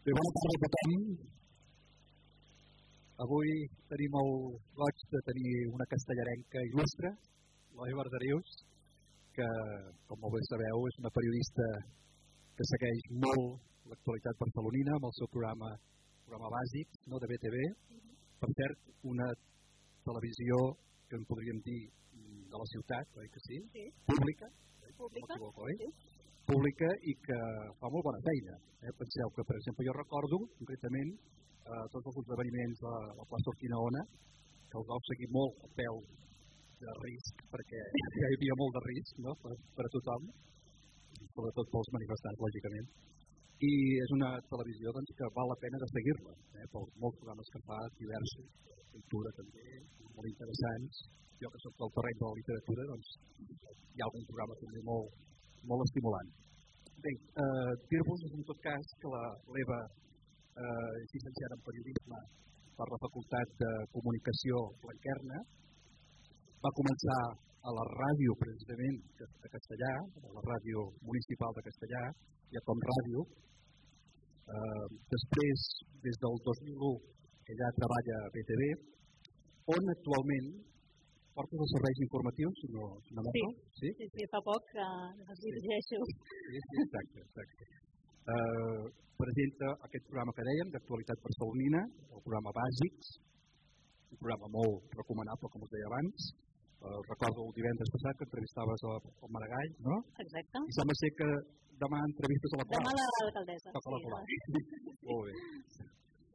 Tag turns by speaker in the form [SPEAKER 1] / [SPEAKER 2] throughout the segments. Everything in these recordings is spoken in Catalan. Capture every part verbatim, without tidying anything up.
[SPEAKER 1] Bé, bona tarda a tothom. Avui tenim el goig de tenir una castellarenca il·lustre, l'Oi Barderius, que, com molt bé sabeu, és una periodista que segueix molt l'actualitat barcelonina amb el seu programa, programa bàsic, no, de B T V. Per cert, una televisió que en podríem dir de la ciutat, oi que sí?
[SPEAKER 2] Sí.
[SPEAKER 1] Pública,
[SPEAKER 2] Pública,
[SPEAKER 1] no oi?
[SPEAKER 2] sí.
[SPEAKER 1] Pública i que fa molt bona feina. Eh? Penseu que, per exemple, jo recordo concretament eh, tots els esdeveniments a la plaça Urquinaona, que els vau seguir molt a peu de risc, perquè ja hi havia molt de risc, no? per, per a tothom, sobretot pels manifestants, lògicament. I és una televisió doncs, que val la pena de seguir-la, eh? per molts programes que fa, diversos, cultura també, molt interessants. Jo que soc del terreny de la literatura, doncs hi ha algun programa també molt, molt estimulant. Bé, eh, dir-vos en tot cas que l'Eva eh, és llicenciada en periodisme per la Facultat de Comunicació Blanquerna. Va començar a la ràdio, precisament, de Castellà, a la ràdio municipal de Castellà, i a Com Ràdio. Eh, després, des del dos mil u, que ja treballa a B T V, on actualment portes els serveis informatius, si no, si no
[SPEAKER 2] sí.
[SPEAKER 1] sí,
[SPEAKER 2] sí, sí, fa poc que els dirigeixo.
[SPEAKER 1] Sí, sí, exacte, exacte. Uh, presenta aquest programa que dèiem, d'actualitat barcelonina, el programa Bàsics, un programa molt recomanable, com us deia abans. Uh, recordo el divendres passat que entrevistaves el Maragall, no?
[SPEAKER 2] Exacte.
[SPEAKER 1] I sembla ser que demà entrevistes a la Colau.
[SPEAKER 2] Demà a l'alcaldessa.
[SPEAKER 1] Toca la Colau. Molt bé.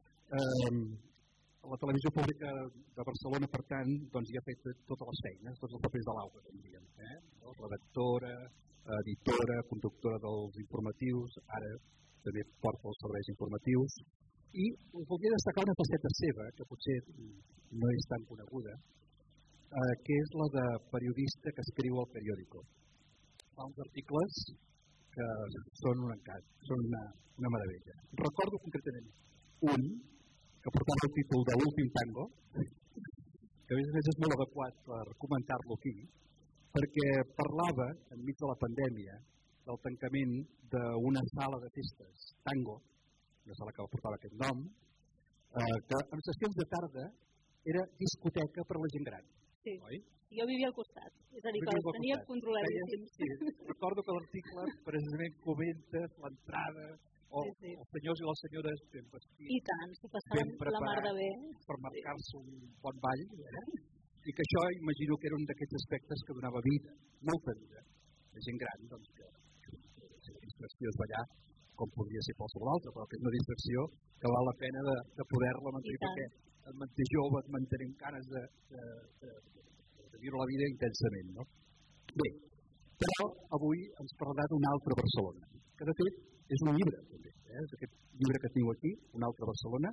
[SPEAKER 1] Uh, La televisió pública de Barcelona, per tant, doncs, hi ha fet totes les feines, tots els papers de l'auca, com diem. Eh? Redactora, editora, conductora dels informatius, ara també porta els serveis informatius. I us volia destacar una faceta seva, que potser no és tan coneguda, eh, que és la de periodista que escriu al periòdico. Fa uns articles que són un encant, són una, una meravella. Recordo concretament un que portava el títol de L'últim tango, que a més a més és molt adequat per comentar-lo aquí, perquè parlava, enmig de la pandèmia, del tancament d'una sala de festes, Tango, una sala que portava aquest nom, eh, que en sessions de tarda era discoteca per a la gent gran.
[SPEAKER 2] Sí,
[SPEAKER 1] oi?
[SPEAKER 2] Jo vivia al costat, és a dir, que els tenia controladíssims.
[SPEAKER 1] Sí, recordo que l'article precisament comenta l'entrada, o sí, sí. els senyors i les senyores ben vestits,
[SPEAKER 2] i tant, s'ho passaven la mar de bé
[SPEAKER 1] per marcar-se un bon ball, eh? I que això imagino que era un d'aquests aspectes que donava vida, molta vida, de gent gran, doncs que, que, que la distracció és ballar, com podria ser qualsevol altre, però que és una distracció que val la pena de, de poder-la mantenir, perquè et manté jove, et mantenim ganes de, de, de, de, de viure la vida intensament, no? Bé, però avui ens parlarà d'una altra Barcelona, que de fet és un llibre, també, eh? És aquest llibre que teniu aquí, una altra Barcelona,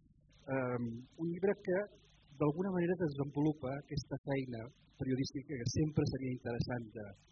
[SPEAKER 1] um, un llibre que d'alguna manera desenvolupa aquesta feina periodística que sempre seria interessant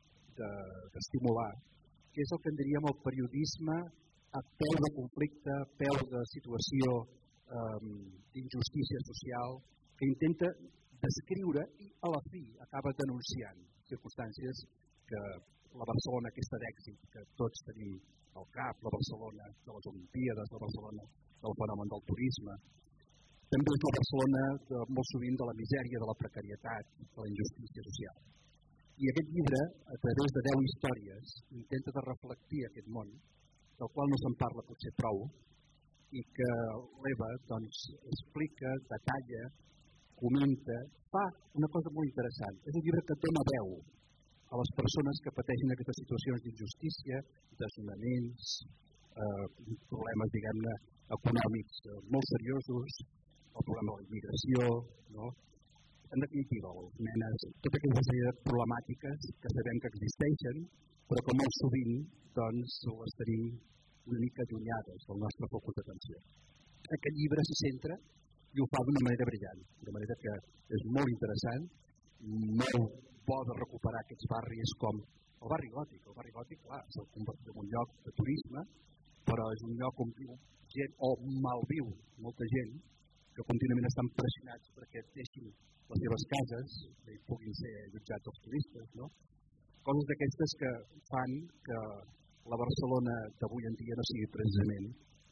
[SPEAKER 1] d'estimular, de, de, que és el que en diríem el periodisme a peu de conflicte, a peu de situació um, d'injustícia social, que intenta descriure i a la fi acaba denunciant circumstàncies que la Barcelona aquesta d'èxit que tots tenim al cap, la Barcelona de les Olimpíades, la Barcelona del fenomen del turisme, també és la Barcelona de, molt sovint de la misèria, de la precarietat, de la injustícia social. I aquest llibre, a través de deu històries, intenta de reflectir aquest món, del qual no se'n parla potser prou, i que l'Eva doncs, explica, detalla, comenta, fa una cosa molt interessant. És un llibre que dona veu a les persones que pateixen aquestes situacions d'injustícia, desnonaments, eh, problemes, diguem-ne, econòmics eh, molt seriosos, el problema de la immigració, no? En definitiva, les nenes, tota aquesta sèrie de problemàtiques que sabem que existeixen, però que molt sovint doncs, les tenim una mica allunyades del nostre focus d'atenció. Aquest llibre s'hi centra i ho fa d'una manera brillant, de manera que és molt interessant, molt bo de recuperar aquests barris com el barri gòtic. El barri gòtic, clar, s'ha convertit en un lloc de turisme, però és un lloc on viu gent, o malviu molta gent, que contínuament estan pressionats perquè deixin les seves cases i puguin ser allotjats els turistes, no? Coses d'aquestes que fan que la Barcelona d'avui en dia no sigui precisament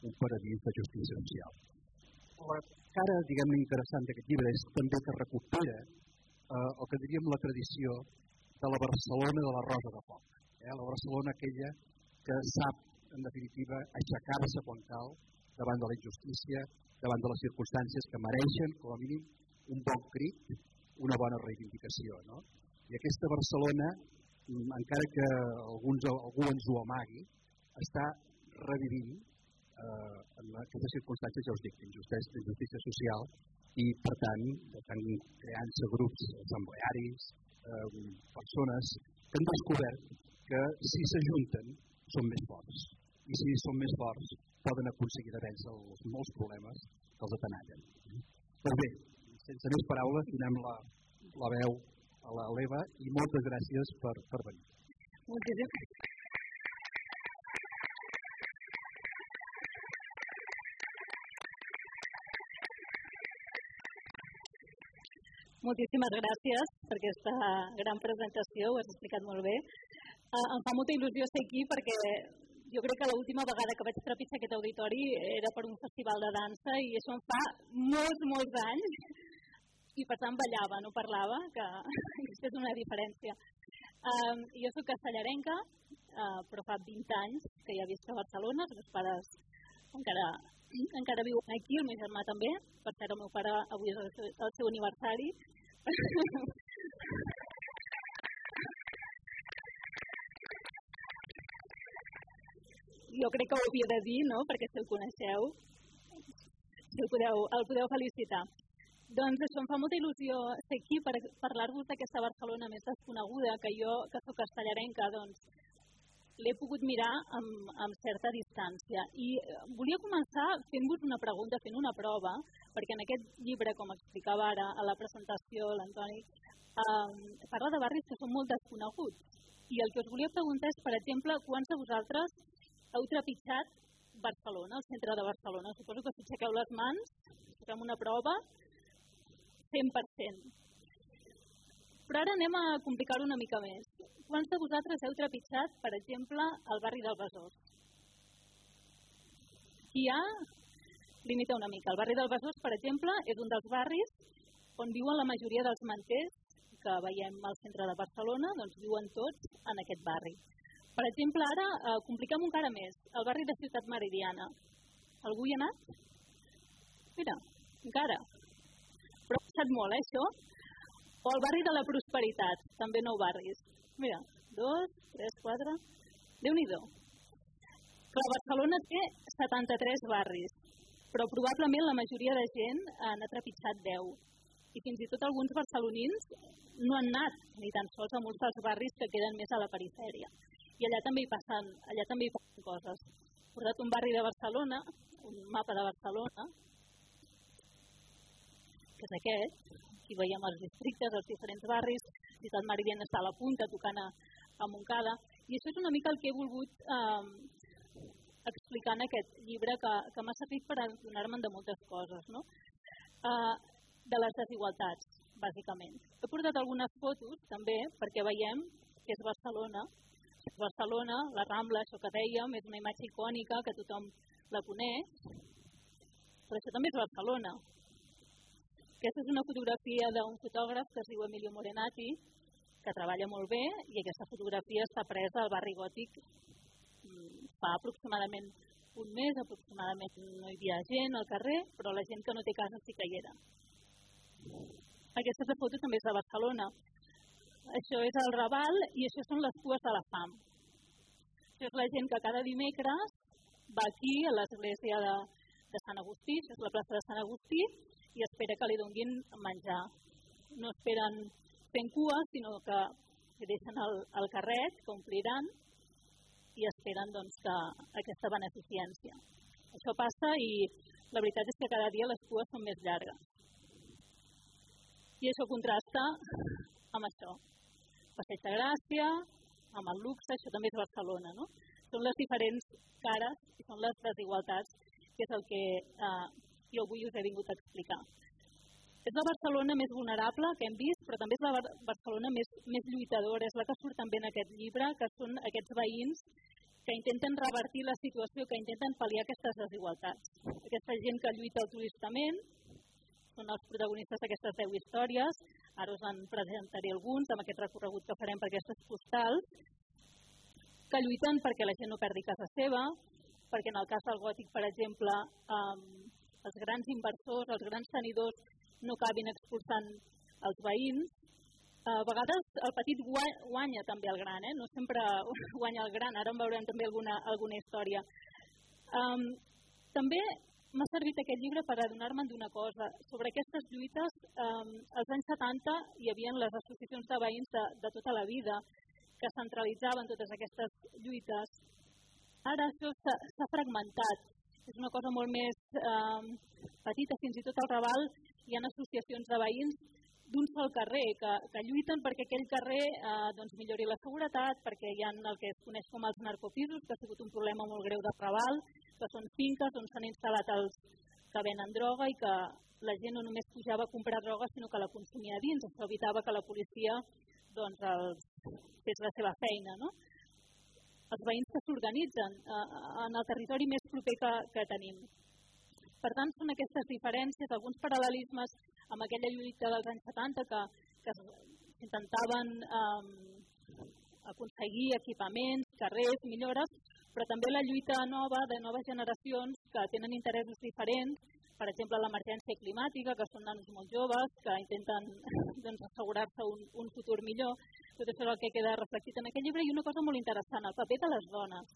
[SPEAKER 1] un paradís de justícia social. La cara, diguem-ne, interessant d'aquest llibre és també que recupera eh, el que diríem la tradició de la Barcelona de la Rosa de Foc. Eh? La Barcelona aquella que sap, en definitiva, aixecar-se quan cal davant de la injustícia, davant de les circumstàncies que mereixen, com a mínim, un bon crit, una bona reivindicació. No? I aquesta Barcelona, encara que alguns, algú ens ho amagui, està revivint eh, en aquestes circumstàncies, ja us dic, d'injustícia social, i per tant estan creant-se grups assemblearis, eh, persones que han descobert que si s'ajunten són més forts, i si són més forts poden aconseguir de vèncer els molts problemes que els atenallen. Doncs bé, sense més paraules, donem la, la veu a l'Eva i moltes gràcies per, per venir.
[SPEAKER 2] Moltíssimes. Moltíssimes gràcies per aquesta gran presentació, ho has explicat molt bé. Uh, em fa molta il·lusió ser aquí perquè jo crec que l'última vegada que vaig trepitjar aquest auditori era per un festival de dansa i això em fa molts, molts anys i per tant ballava, no parlava, que això és una diferència. Um, jo soc castellarenca, uh, però fa vint anys que ja visc a Barcelona, els meus pares encara, encara viuen aquí, el meu germà també, per cert el meu pare avui és el seu, el seu aniversari. Jo crec que ho havia de dir, no?, perquè si el coneixeu, si el podeu, el podeu felicitar. Doncs això, em fa molta il·lusió ser aquí per parlar-vos d'aquesta Barcelona més desconeguda, que jo, que soc castellarenca, doncs l'he pogut mirar amb, amb certa distància. I volia començar fent-vos una pregunta, fent una prova, perquè en aquest llibre, com explicava ara a la presentació l'Antoni, eh, parla de barris que són molt desconeguts. I el que us volia preguntar és, per exemple, quants de vosaltres heu trepitjat Barcelona, el centre de Barcelona? Suposo que si aixequeu les mans, fem una prova, cent per cent. Però ara anem a complicar-ho una mica més. Quants de vosaltres heu trepitjat, per exemple, el barri del Besòs? Qui hi ha? Limita una mica. El barri del Besòs, per exemple, és un dels barris on viuen la majoria dels manters que veiem al centre de Barcelona, doncs viuen tots en aquest barri. Per exemple, ara eh, compliquem encara més. El barri de Ciutat Meridiana. Algú hi ha anat? Mira, encara. Però ha passat molt, eh, això? O el barri de la Prosperitat, també nou barris. Mira, dos, tres, quatre... Déu-n'hi-do. Clar, Barcelona té setanta-tres barris, però probablement la majoria de gent n'ha trepitjat deu. I fins i tot alguns barcelonins no han anat ni tan sols a molts dels barris que queden més a la perifèria. I allà també hi passen, allà també hi passen coses. He portat un barri de Barcelona, un mapa de Barcelona, que és aquest. Aquí veiem els districtes, els diferents barris. Ciutat Meridiana està a la punta, tocant a, a Montcada. I això és una mica el que he volgut eh, explicar en aquest llibre, que, que m'ha servit per adonar-me'n de moltes coses, no? Eh, de les desigualtats, bàsicament. He portat algunes fotos, també, perquè veiem que és Barcelona. És Barcelona, la Rambla, això que dèiem, és una imatge icònica que tothom la coneix, però això també és Barcelona. Aquesta és una fotografia d'un fotògraf que es diu Emilio Morenati, que treballa molt bé, i aquesta fotografia està presa al barri Gòtic fa aproximadament un mes, aproximadament no hi havia gent al carrer, però la gent que no té casa sí que hi era. Aquesta foto també és de Barcelona. Això és el Raval i això són les cues de la fam. Això és la gent que cada dimecres va aquí a l'església de, de Sant Agustí, això és la plaça de Sant Agustí, i espera que li donin menjar. No esperen fent cua, sinó que li deixen el, el carret, que ompliran, i esperen doncs, que aquesta beneficència. Això passa i la veritat és que cada dia les cues són més llargues. I això contrasta amb això. Passeig de Gràcia, amb el luxe, això també és Barcelona, no? Són les diferents cares i són les desigualtats, que és el que eh, jo avui us he vingut a explicar. És la Barcelona més vulnerable que hem vist, però també és la Barcelona més, més lluitadora, és la que surt també en aquest llibre, que són aquests veïns que intenten revertir la situació, que intenten pal·liar aquestes desigualtats. Aquesta gent que lluita altruistament són els protagonistes d'aquestes deu històries. Ara us en presentaré alguns amb aquest recorregut que farem per aquestes postals, que lluiten perquè la gent no perdi casa seva, perquè en el cas del gòtic, per exemple, eh, els grans inversors, els grans tenidors no acabin expulsant els veïns. A vegades el petit guanya també el gran, eh? No sempre guanya el gran, ara en veurem també alguna, alguna història. Um, també m'ha servit aquest llibre per adonar-me'n d'una cosa. Sobre aquestes lluites, um, als anys setanta hi havia les associacions de veïns de, de tota la vida que centralitzaven totes aquestes lluites. Ara això s'ha fragmentat. És una cosa molt més um, petita, fins i tot al Raval hi ha associacions de veïns d'un sol carrer, que, que lluiten perquè aquell carrer eh, doncs millori la seguretat, perquè hi ha el que es coneix com els narcopisos, que ha sigut un problema molt greu de Raval, que són finques on s'han instal·lat els que venen droga i que la gent no només pujava a comprar droga, sinó que la consumia dins. Això evitava que la policia doncs, els, fes la seva feina. No? Els veïns que s'organitzen eh, en el territori més proper que, que tenim. Per tant, són aquestes diferències, alguns paral·lelismes amb aquella lluita dels anys setanta que, que intentaven eh, aconseguir equipaments, carrers, millores, però també la lluita nova de noves generacions que tenen interessos diferents, per exemple l'emergència climàtica, que són nanos molt joves, que intenten doncs, assegurar-se un, un futur millor. Tot això és el que queda reflectit en aquest llibre i una cosa molt interessant, el paper de les dones.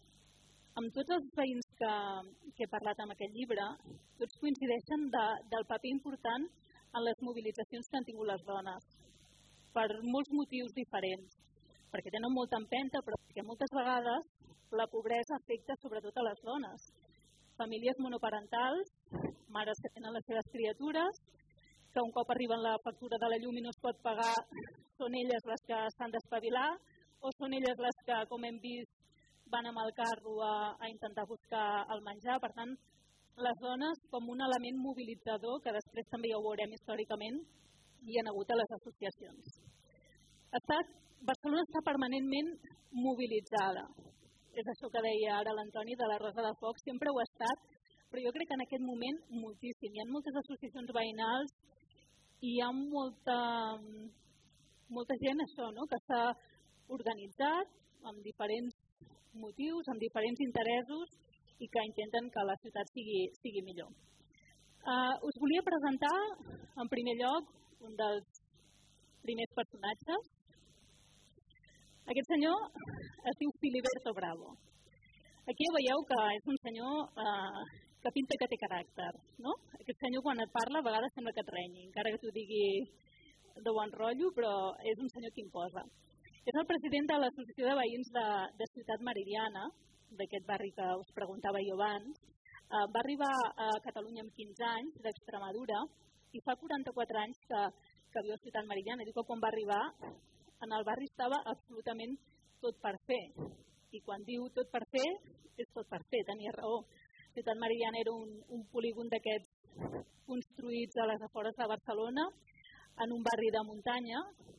[SPEAKER 2] Amb tots els veïns que, que he parlat en aquest llibre, tots coincideixen de, del paper important en les mobilitzacions que han tingut les dones, per molts motius diferents, perquè tenen molta empenta, però perquè moltes vegades la pobresa afecta sobretot a les dones. Famílies monoparentals, mares que tenen les seves criatures, que un cop arriben la factura de la llum i no es pot pagar, són elles les que s'han d'espavilar, o són elles les que, com hem vist, van amb el carro a, a intentar buscar el menjar. Per tant, les dones com un element mobilitzador, que després també ja ho veurem històricament, hi ha hagut a les associacions. Estat, Barcelona està permanentment mobilitzada. És això que deia ara l'Antoni de la Rosa de Foc, sempre ho ha estat, però jo crec que en aquest moment moltíssim. Hi ha moltes associacions veïnals i hi ha molta, molta gent això, no? Que s'ha organitzat amb diferents motius, amb diferents interessos i que intenten que la ciutat sigui, sigui millor. Uh, us volia presentar, en primer lloc, un dels primers personatges. Aquest senyor es diu Filiberto Bravo. Aquí veieu que és un senyor uh, que pinta que té caràcter. No? Aquest senyor, quan et parla, a vegades sembla que et renyi, encara que t'ho digui de bon rotllo, però és un senyor que imposa. És el president de l'Associació de Veïns de, de Ciutat Meridiana, d'aquest barri que us preguntava jo abans. Uh, va arribar a Catalunya amb quinze anys, d'Extremadura, i fa quaranta-quatre anys que, que viu a Ciutat Meridiana. Diu que quan va arribar, en el barri estava absolutament tot per fer. I quan diu tot per fer, és tot per fer, tenia raó. Ciutat Meridiana era un, un polígon d'aquests construïts a les afores de Barcelona, en un barri de muntanya.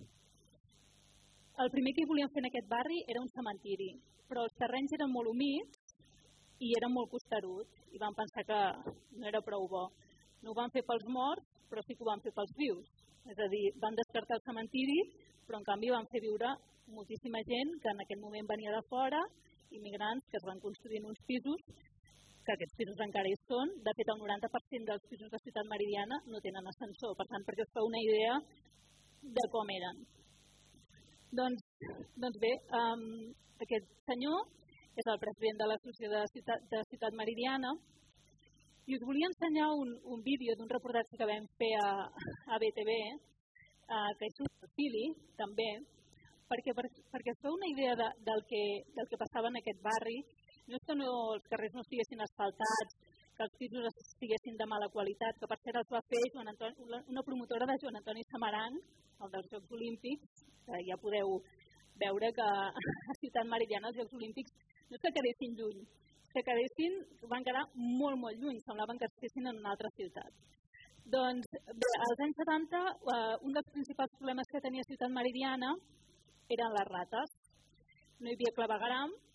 [SPEAKER 2] El primer que hi volien fer en aquest barri era un cementiri, però els terrenys eren molt humits i eren molt costeruts i van pensar que no era prou bo. No ho van fer pels morts, però sí que ho van fer pels vius. És a dir, van descartar el cementiri, però en canvi van fer viure moltíssima gent que en aquell moment venia de fora, immigrants que es van construir en uns pisos, que aquests pisos encara hi són. De fet, el noranta per cent dels pisos de Ciutat Meridiana no tenen ascensor, per tant, perquè us feu una idea de com eren. Doncs, doncs bé, um, aquest senyor és el president de l'Associació de Ciutat, de Ciutat Meridiana i us volia ensenyar un, un vídeo d'un reportatge que vam fer a, a B T V, uh, que és un Fili, també, perquè, per, perquè us feu una idea de, del, que, del que passava en aquest barri. No és que no, els carrers no estiguessin asfaltats, que els pisos estiguessin de mala qualitat, que per cert els va fer Joan Antoni, una promotora de Joan Antoni Samaranch, el dels Jocs Olímpics, que ja podeu veure que a Ciutat Meridiana els Jocs Olímpics no és que quedessin lluny, que quedessin, van quedar molt, molt lluny, semblaven que estiguessin en una altra ciutat. Doncs bé, als anys setanta, eh, un dels principals problemes que tenia Ciutat Meridiana eren les rates. No hi havia clavegueram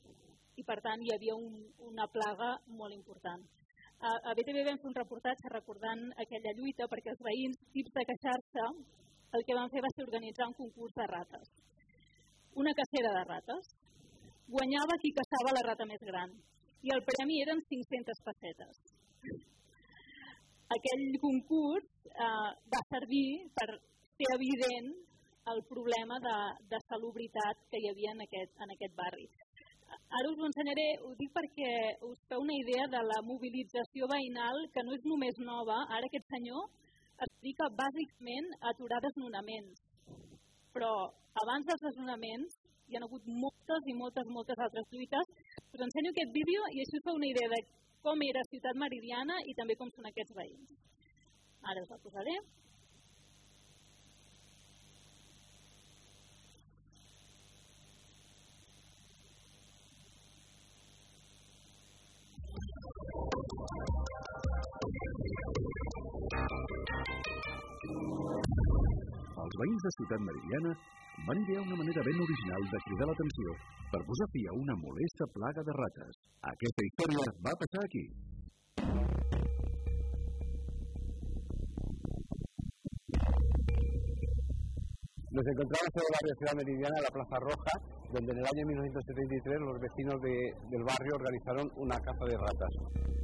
[SPEAKER 2] i per tant hi havia un, una plaga molt important. A, a B T V vam fer un reportatge recordant aquella lluita perquè els veïns, tips de queixar-se, el que van fer va ser organitzar un concurs de rates. Una cacera de rates. Guanyava qui caçava la rata més gran i el premi eren cinc-centes pessetes. Aquell concurs eh, va servir per fer evident el problema de, de salubritat que hi havia en aquest, en aquest barri. Ara us ho ensenyaré, ho dic perquè us feu una idea de la mobilització veïnal que no és només nova. Ara aquest senyor es dedica bàsicament a aturar desnonaments. Però abans dels desnonaments hi ha hagut moltes i moltes, moltes altres lluites. Us ensenyo aquest vídeo i així us feu una idea de com era Ciutat Meridiana i també com són aquests veïns. Ara us la posaré.
[SPEAKER 3] Els veïns de Ciutat Meridiana van idear una manera ben original de cridar l'atenció per posar fi a una molesta plaga de rates. Aquesta història va passar aquí.
[SPEAKER 4] Nos encontramos en el barrio Ciudad Meridiana, en la Plaza Roja, donde en el año mil novecientos setenta y tres los vecinos de, del barrio organizaron una caza de ratas.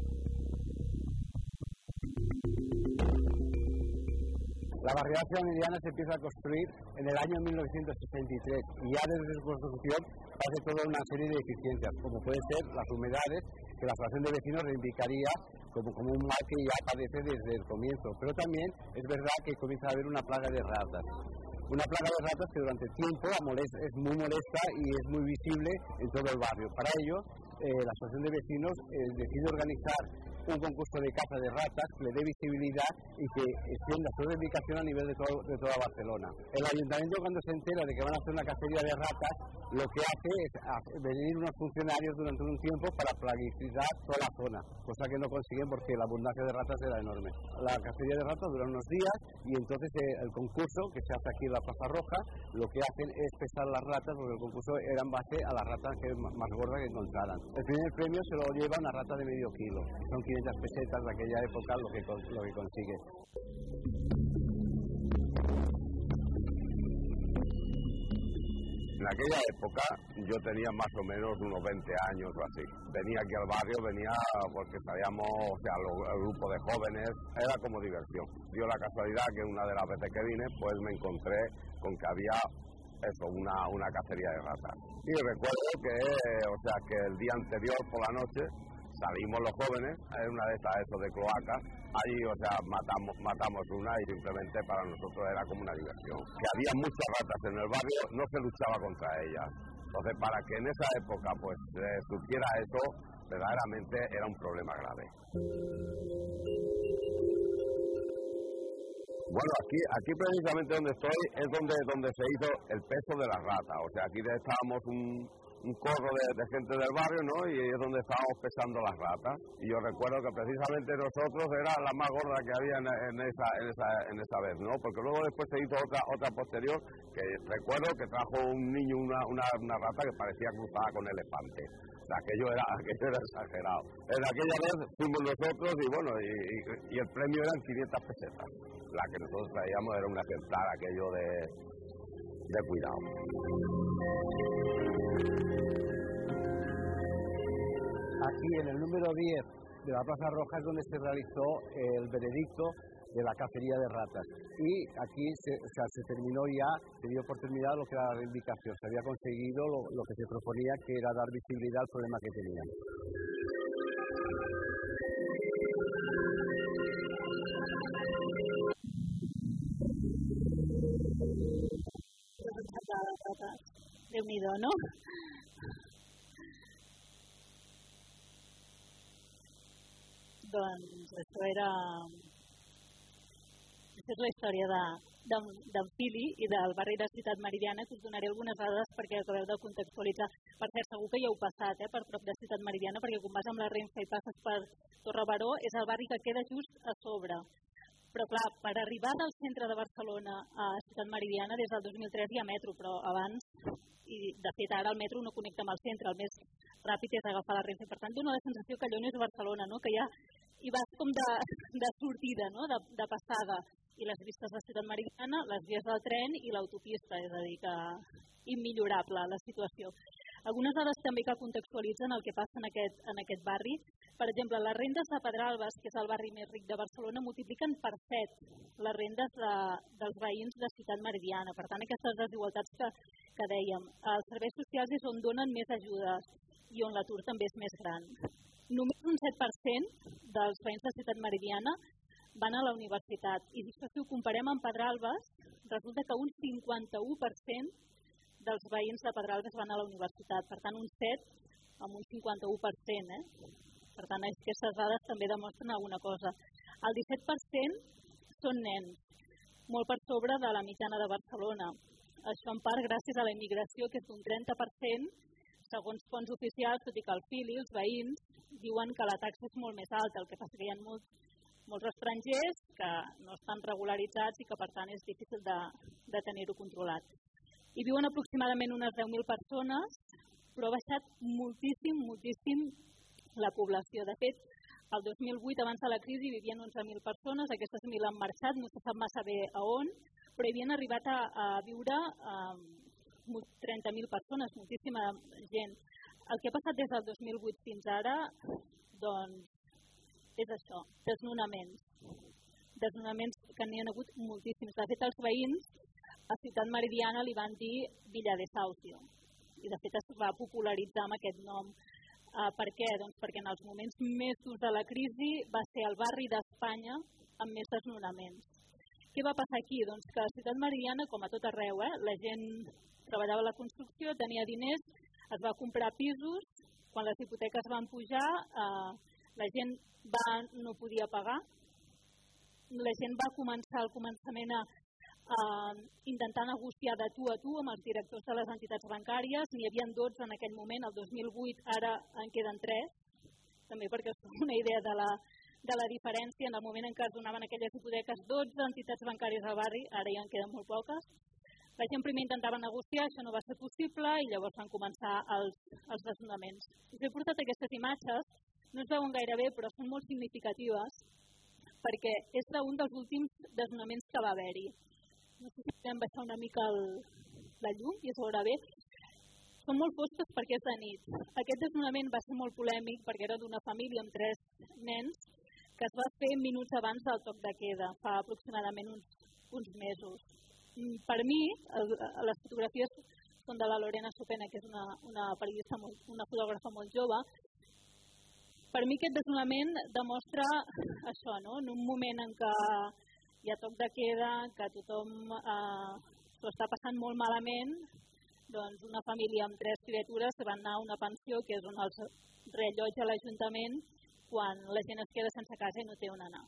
[SPEAKER 4] La barriada Ciudad Meridiana se empieza a construir en el año mil novecientos sesenta y tres y ya desde su construcción hace toda una serie de deficiencias, como pueden ser las humedades, que la Asociación de Vecinos reivindicaría como, como un mal que ya padece desde el comienzo. Pero también es verdad que comienza a haber una plaga de ratas. Una plaga de ratas que durante tiempo es muy molesta y es muy visible en todo el barrio. Para ello, eh, la Asociación de Vecinos eh, decide organizar un concurso de caza de ratas que le dé visibilidad y que extienda su reivindicación a nivel de, todo, de toda Barcelona. El ayuntamiento, cuando se entera de que van a hacer una cacería de ratas, lo que hace es venir unos funcionarios durante un tiempo para plaguicidas toda la zona, cosa que no consiguen porque la abundancia de ratas era enorme. La cacería de ratas dura unos días y entonces eh, el concurso que se hace aquí en la Plaza Roja, lo que hacen es pesar las ratas, porque el concurso era en base a las ratas que más gordas que encontraran. El primer premio se lo lleva una rata de medio kilo, son quinientas pesetas de aquella época lo que, lo que consigue.
[SPEAKER 5] En aquella época yo tenía más o menos unos veinte años o así. Venía aquí al barrio, venía porque sabíamos, o sea, lo, el grupo de jóvenes, era como diversión. Dio la casualidad que una de las veces que vine, pues me encontré con que había eso, una, una cacería de ratas. Y recuerdo que, o sea, que el día anterior por la noche salimos los jóvenes, en una de estas eso de cloaca, allí, o sea, matamos, matamos una y simplemente para nosotros era como una diversión. Que había muchas ratas en el barrio, no se luchaba contra ellas. Entonces, para que en esa época pues eh, surgiera eso, verdaderamente era un problema grave. Bueno, aquí, aquí precisamente donde estoy es donde, donde se hizo el peso de las ratas. O sea, aquí estábamos un... un corro de, de gente del barrio, ¿no? Y es donde estábamos pesando las ratas. Y yo recuerdo que precisamente nosotros era la más gorda que había en, en, esa, en, esa, en esa vez, ¿no? Porque luego después se hizo otra otra posterior, que recuerdo que trajo un niño una, una, una rata que parecía cruzada con elefante. O sea, aquello era, aquello era exagerado. En aquella vez fuimos nosotros y bueno, y, y, y el premio eran quinientas pesetas. La que nosotros traíamos era un ejemplar, aquello de, de cuidado.
[SPEAKER 4] Aquí en el número diez de la Plaza Roja es donde se realizó el veredicto de la cacería de ratas. Y aquí se, o sea, se terminó ya, se dio por terminado lo que era la reivindicación. Se había conseguido lo, lo que se proponía, que era dar visibilidad al problema que tenían.
[SPEAKER 2] Déu-n'hi-do, no? Doncs això era... Aquesta és la història d'en de, de Fili i del barri de Ciutat Meridiana, que us donaré algunes dades perquè acabeu de contextualitzar. Per cert, segur que ja heu passat eh, per prop de Ciutat Meridiana, perquè quan vas amb la Renfe i passes per Torre Baró, és el barri que queda just a sobre. Però clar, per arribar del centre de Barcelona a Ciutat Meridiana, des del dos mil tres hi ha metro, però abans, i de fet ara el metro no connecta amb el centre, el més, ràpid és agafar la Renfe. Per tant, dona la sensació que allò no és Barcelona, no? Que ja hi vas com de, de sortida, no? de, de passada. I les vistes de Ciutat Meridiana, les vies del tren i l'autopista, és a dir, que immillorable la situació. Algunes dades també que contextualitzen el que passa en aquest, en aquest barri. Per exemple, les rendes de Pedralbes, que és el barri més ric de Barcelona, multipliquen per set les rendes de, dels veïns de Ciutat Meridiana. Per tant, aquestes desigualtats que, que dèiem. Els serveis socials és on donen més ajudes i on l'atur també és més gran. Només un set per cent dels veïns de Ciutat Meridiana van a la universitat. I si ho comparem amb Pedralbes, resulta que un cinquanta-u per cent dels veïns de Pedralbes van a la universitat. Per tant, un set amb un cinquanta-u per cent. Eh? Per tant, aquestes dades també demostren alguna cosa. El disset per cent són nens, molt per sobre de la mitjana de Barcelona. Això en part gràcies a la immigració, que és d'un trenta per cent, segons fonts oficials, tot i que el Fili, els veïns, diuen que la taxa és molt més alta, el que passa que hi ha molts, molts estrangers que no estan regularitzats i que per tant és difícil de, de tenir-ho controlat. Hi viuen aproximadament unes deu mil persones, però ha baixat moltíssim, moltíssim la població. De fet, el dos mil vuit, abans de la crisi, vivien onze mil persones, aquestes mil han marxat, no se sap massa bé a on, però hi havien arribat a, a viure eh, trenta mil persones, moltíssima gent. El que ha passat des del dos mil vuit fins ara, doncs, és això, desnonaments. Desnonaments que n'hi ha hagut moltíssims. De fet, els veïns a Ciutat Meridiana li van dir Villa de Saucio. I de fet es va popularitzar amb aquest nom. Uh, per què? Doncs perquè en els moments més durs de la crisi va ser el barri d'Espanya amb més desnonaments. Què va passar aquí? Doncs que a Ciutat Meridiana, com a tot arreu, eh, la gent treballava a la construcció, tenia diners, es va comprar pisos, quan les hipoteques van pujar, uh, la gent va, no podia pagar, la gent va començar al començament a Uh, intentar negociar de tu a tu amb els directors de les entitats bancàries. N'hi havia dotze en aquell moment, el dos mil vuit, ara en queden tres, també perquè us feu una idea de la, de la diferència. En el moment en què es donaven aquelles hipoteques, dotze entitats bancàries al barri, ara ja en queden molt poques. La gent primer intentava negociar, això no va ser possible i llavors van començar els, els desnonaments. Us he portat aquestes imatges, no es veuen gaire bé, però són molt significatives perquè és d'un dels últims desnonaments que va haver-hi. No sé si podem baixar una mica el, la llum i es veurà bé. Són molt fosques perquè és de nit. Aquest desnonament va ser molt polèmic perquè era d'una família amb tres nens que es va fer minuts abans del toc de queda, fa aproximadament uns, uns mesos. Per mi, el, les fotografies són de la Lorena Sopena, que és una, una periodista, molt, una fotògrafa molt jove. Per mi aquest desnonament demostra això, no? En un moment en què hi ha toc de queda, que tothom eh, s'ho està passant molt malament, doncs una família amb tres criatures van anar a una pensió, que és on els reallotja l'Ajuntament quan la gent es queda sense casa i no té on anar.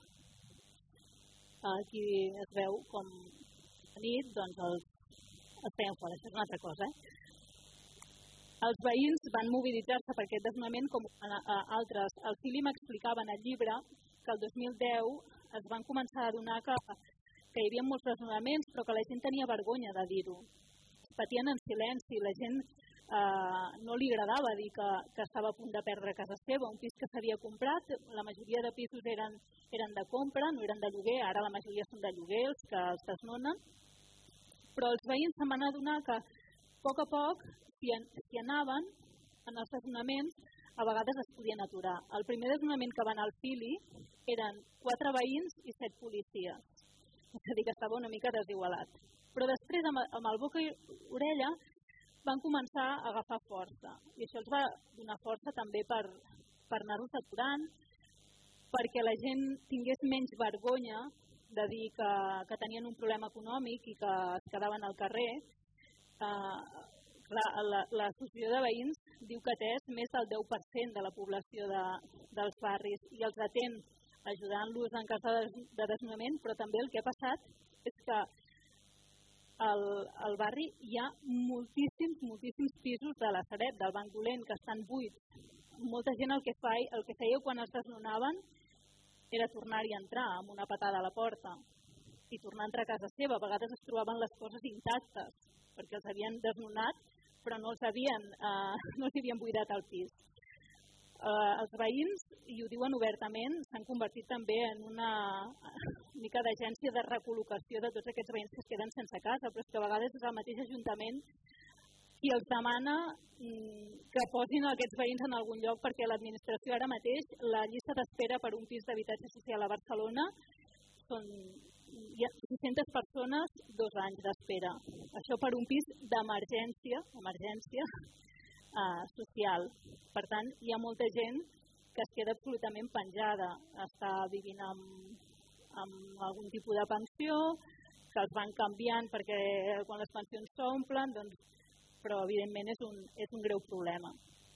[SPEAKER 2] Aquí es veu com a nit doncs els, els feien fora, això és una altra cosa. Eh? Els veïns van mobilitzar-se per aquest desnonament com altres. El Fili m'explicava en el llibre que el dos mil deu es van començar a adonar que, que hi havia molts desnonaments, però que la gent tenia vergonya de dir-ho. Es patien en silenci, la gent eh, no li agradava dir que, que estava a punt de perdre casa seva, un pis que s'havia comprat, la majoria de pisos eren, eren de compra, no eren de lloguer, ara la majoria són de lloguer, els que els desnonen, però els veïns se'n van adonar que a poc a poc, si, en, si anaven en els desnonaments, a vegades es podien aturar. El primer desnonament que va anar al Fili eren quatre veïns i set policies. És a dir, que estava una mica desigualat. Però després, amb el boca i orella, van començar a agafar força. I això els va donar força també per, per anar-los aturant, perquè la gent tingués menys vergonya de dir que, que tenien un problema econòmic i que es quedaven al carrer. Eh, L'associació de veïns diu que ha atès més del deu per cent de la població de, dels barris i els atén ajudant-los en cas de, de desnonament, però també el que ha passat és que al, al barri hi ha moltíssims, moltíssims pisos de la Sareb, del Banc Dolent, que estan buits. Molta gent el que, fa, el que feia quan es desnonaven era tornar-hi a entrar amb una patada a la porta i tornar a entrar a casa seva. A vegades es trobaven les coses intactes perquè els havien desnonat però no els havien, eh, no els havien buidat el pis. Eh, els veïns, i ho diuen obertament, s'han convertit també en una mica d'agència de recol·locació de tots aquests veïns que es queden sense casa, però és que a vegades és el mateix Ajuntament qui els demana que posin aquests veïns en algun lloc, perquè l'administració ara mateix, la llista d'espera per un pis d'habitatge social a Barcelona són hi ha sis-centes persones, dos anys d'espera. Això per un pis d'emergència, emergència eh, social. Per tant, hi ha molta gent que es queda absolutament penjada. Està vivint amb, amb algun tipus de pensió, que els van canviant perquè quan les pensions s'omplen, doncs, però evidentment és un, és un greu problema.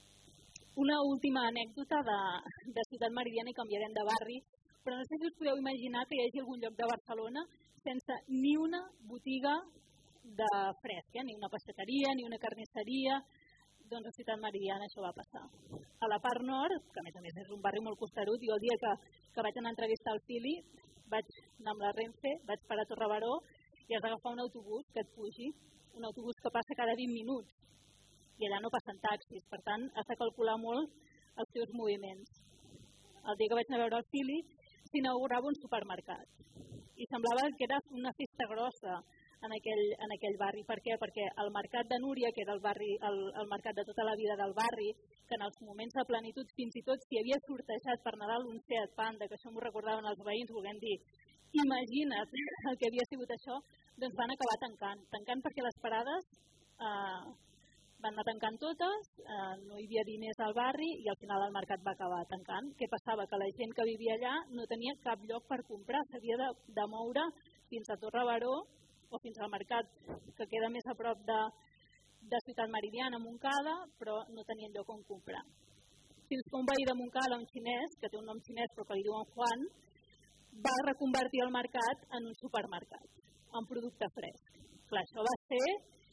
[SPEAKER 2] Una última anècdota de, de Ciutat Meridiana i canviarem de barri, però no sé si us podeu imaginar que hi hagi algun lloc de Barcelona sense ni una botiga de fresc, eh? Ni una passeteria, ni una carnisseria. Doncs a Ciutat Meridiana això va passar. A la part nord, que a més a més és un barri molt costerut, jo el dia que, que vaig anar a entrevistar el Fili, vaig anar amb la Renfe, vaig parar a Torre Baró i has d'agafar un autobús que et pugi, un autobús que passa cada vint minuts i allà no passen taxis, per tant has de calcular molt els teus moviments. El dia que vaig anar a veure el Fili s'inaugurava un supermercat i semblava que era una festa grossa en aquell, en aquell barri. Per què? Perquè el mercat de Núria, que era el, barri, el, el mercat de tota la vida del barri, que en els moments de plenitud fins i tot s'hi havia sortejat per Nadal un Seat Panda, que això m'ho recordaven els veïns, volent dir, imagina't el que havia sigut això, doncs van acabar tancant. Tancant perquè les parades eh, van anar tancant totes, eh, no hi havia diners al barri i al final el mercat va acabar tancant. Què passava? Que la gent que vivia allà no tenia cap lloc per comprar, s'havia de, de moure fins a Torre Baró o fins al mercat que queda més a prop de, de Ciutat Meridiana, Montcada, però no tenien lloc on comprar. Fins que un veí de Montcada, un xinès, que té un nom xinès però que li diuen Juan, va reconvertir el mercat en un supermercat, en producte fresc. Clar, això va ser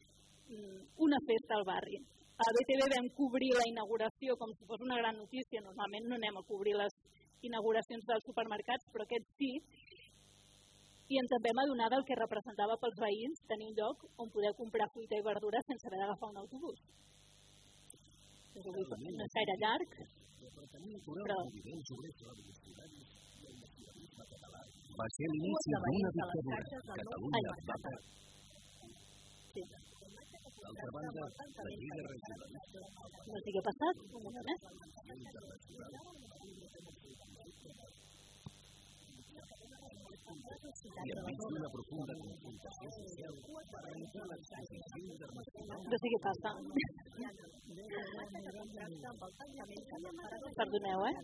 [SPEAKER 2] una festa al barri. A B T V vam cobrir la inauguració com si fos una gran notícia. Normalment no anem a cobrir les inauguracions dels supermercats, però aquest sí. I ens en vam adonar del que representava pels veïns tenir un lloc on poder comprar fruita i verdura sense haver d'agafar un autobús. No és gaire llarg, però...
[SPEAKER 3] Va ser l'inici d'una dictadura. Catalunya va per...
[SPEAKER 2] Sí.
[SPEAKER 3] D'altra banda, la Lliga Regionalista...
[SPEAKER 2] No sé què ha passat, un moment, eh?
[SPEAKER 3] I enmig d'una profunda confrontació social per realitzar l'exposició internacional...
[SPEAKER 2] No sé què passa. Perdoneu, eh?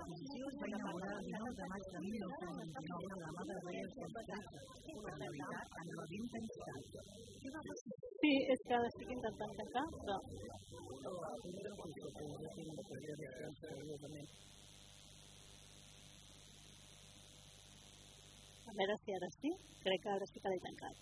[SPEAKER 2] Sí, és que estic intentant tancar, però... A veure si ara sí. Crec que ara sí que l'he tancat.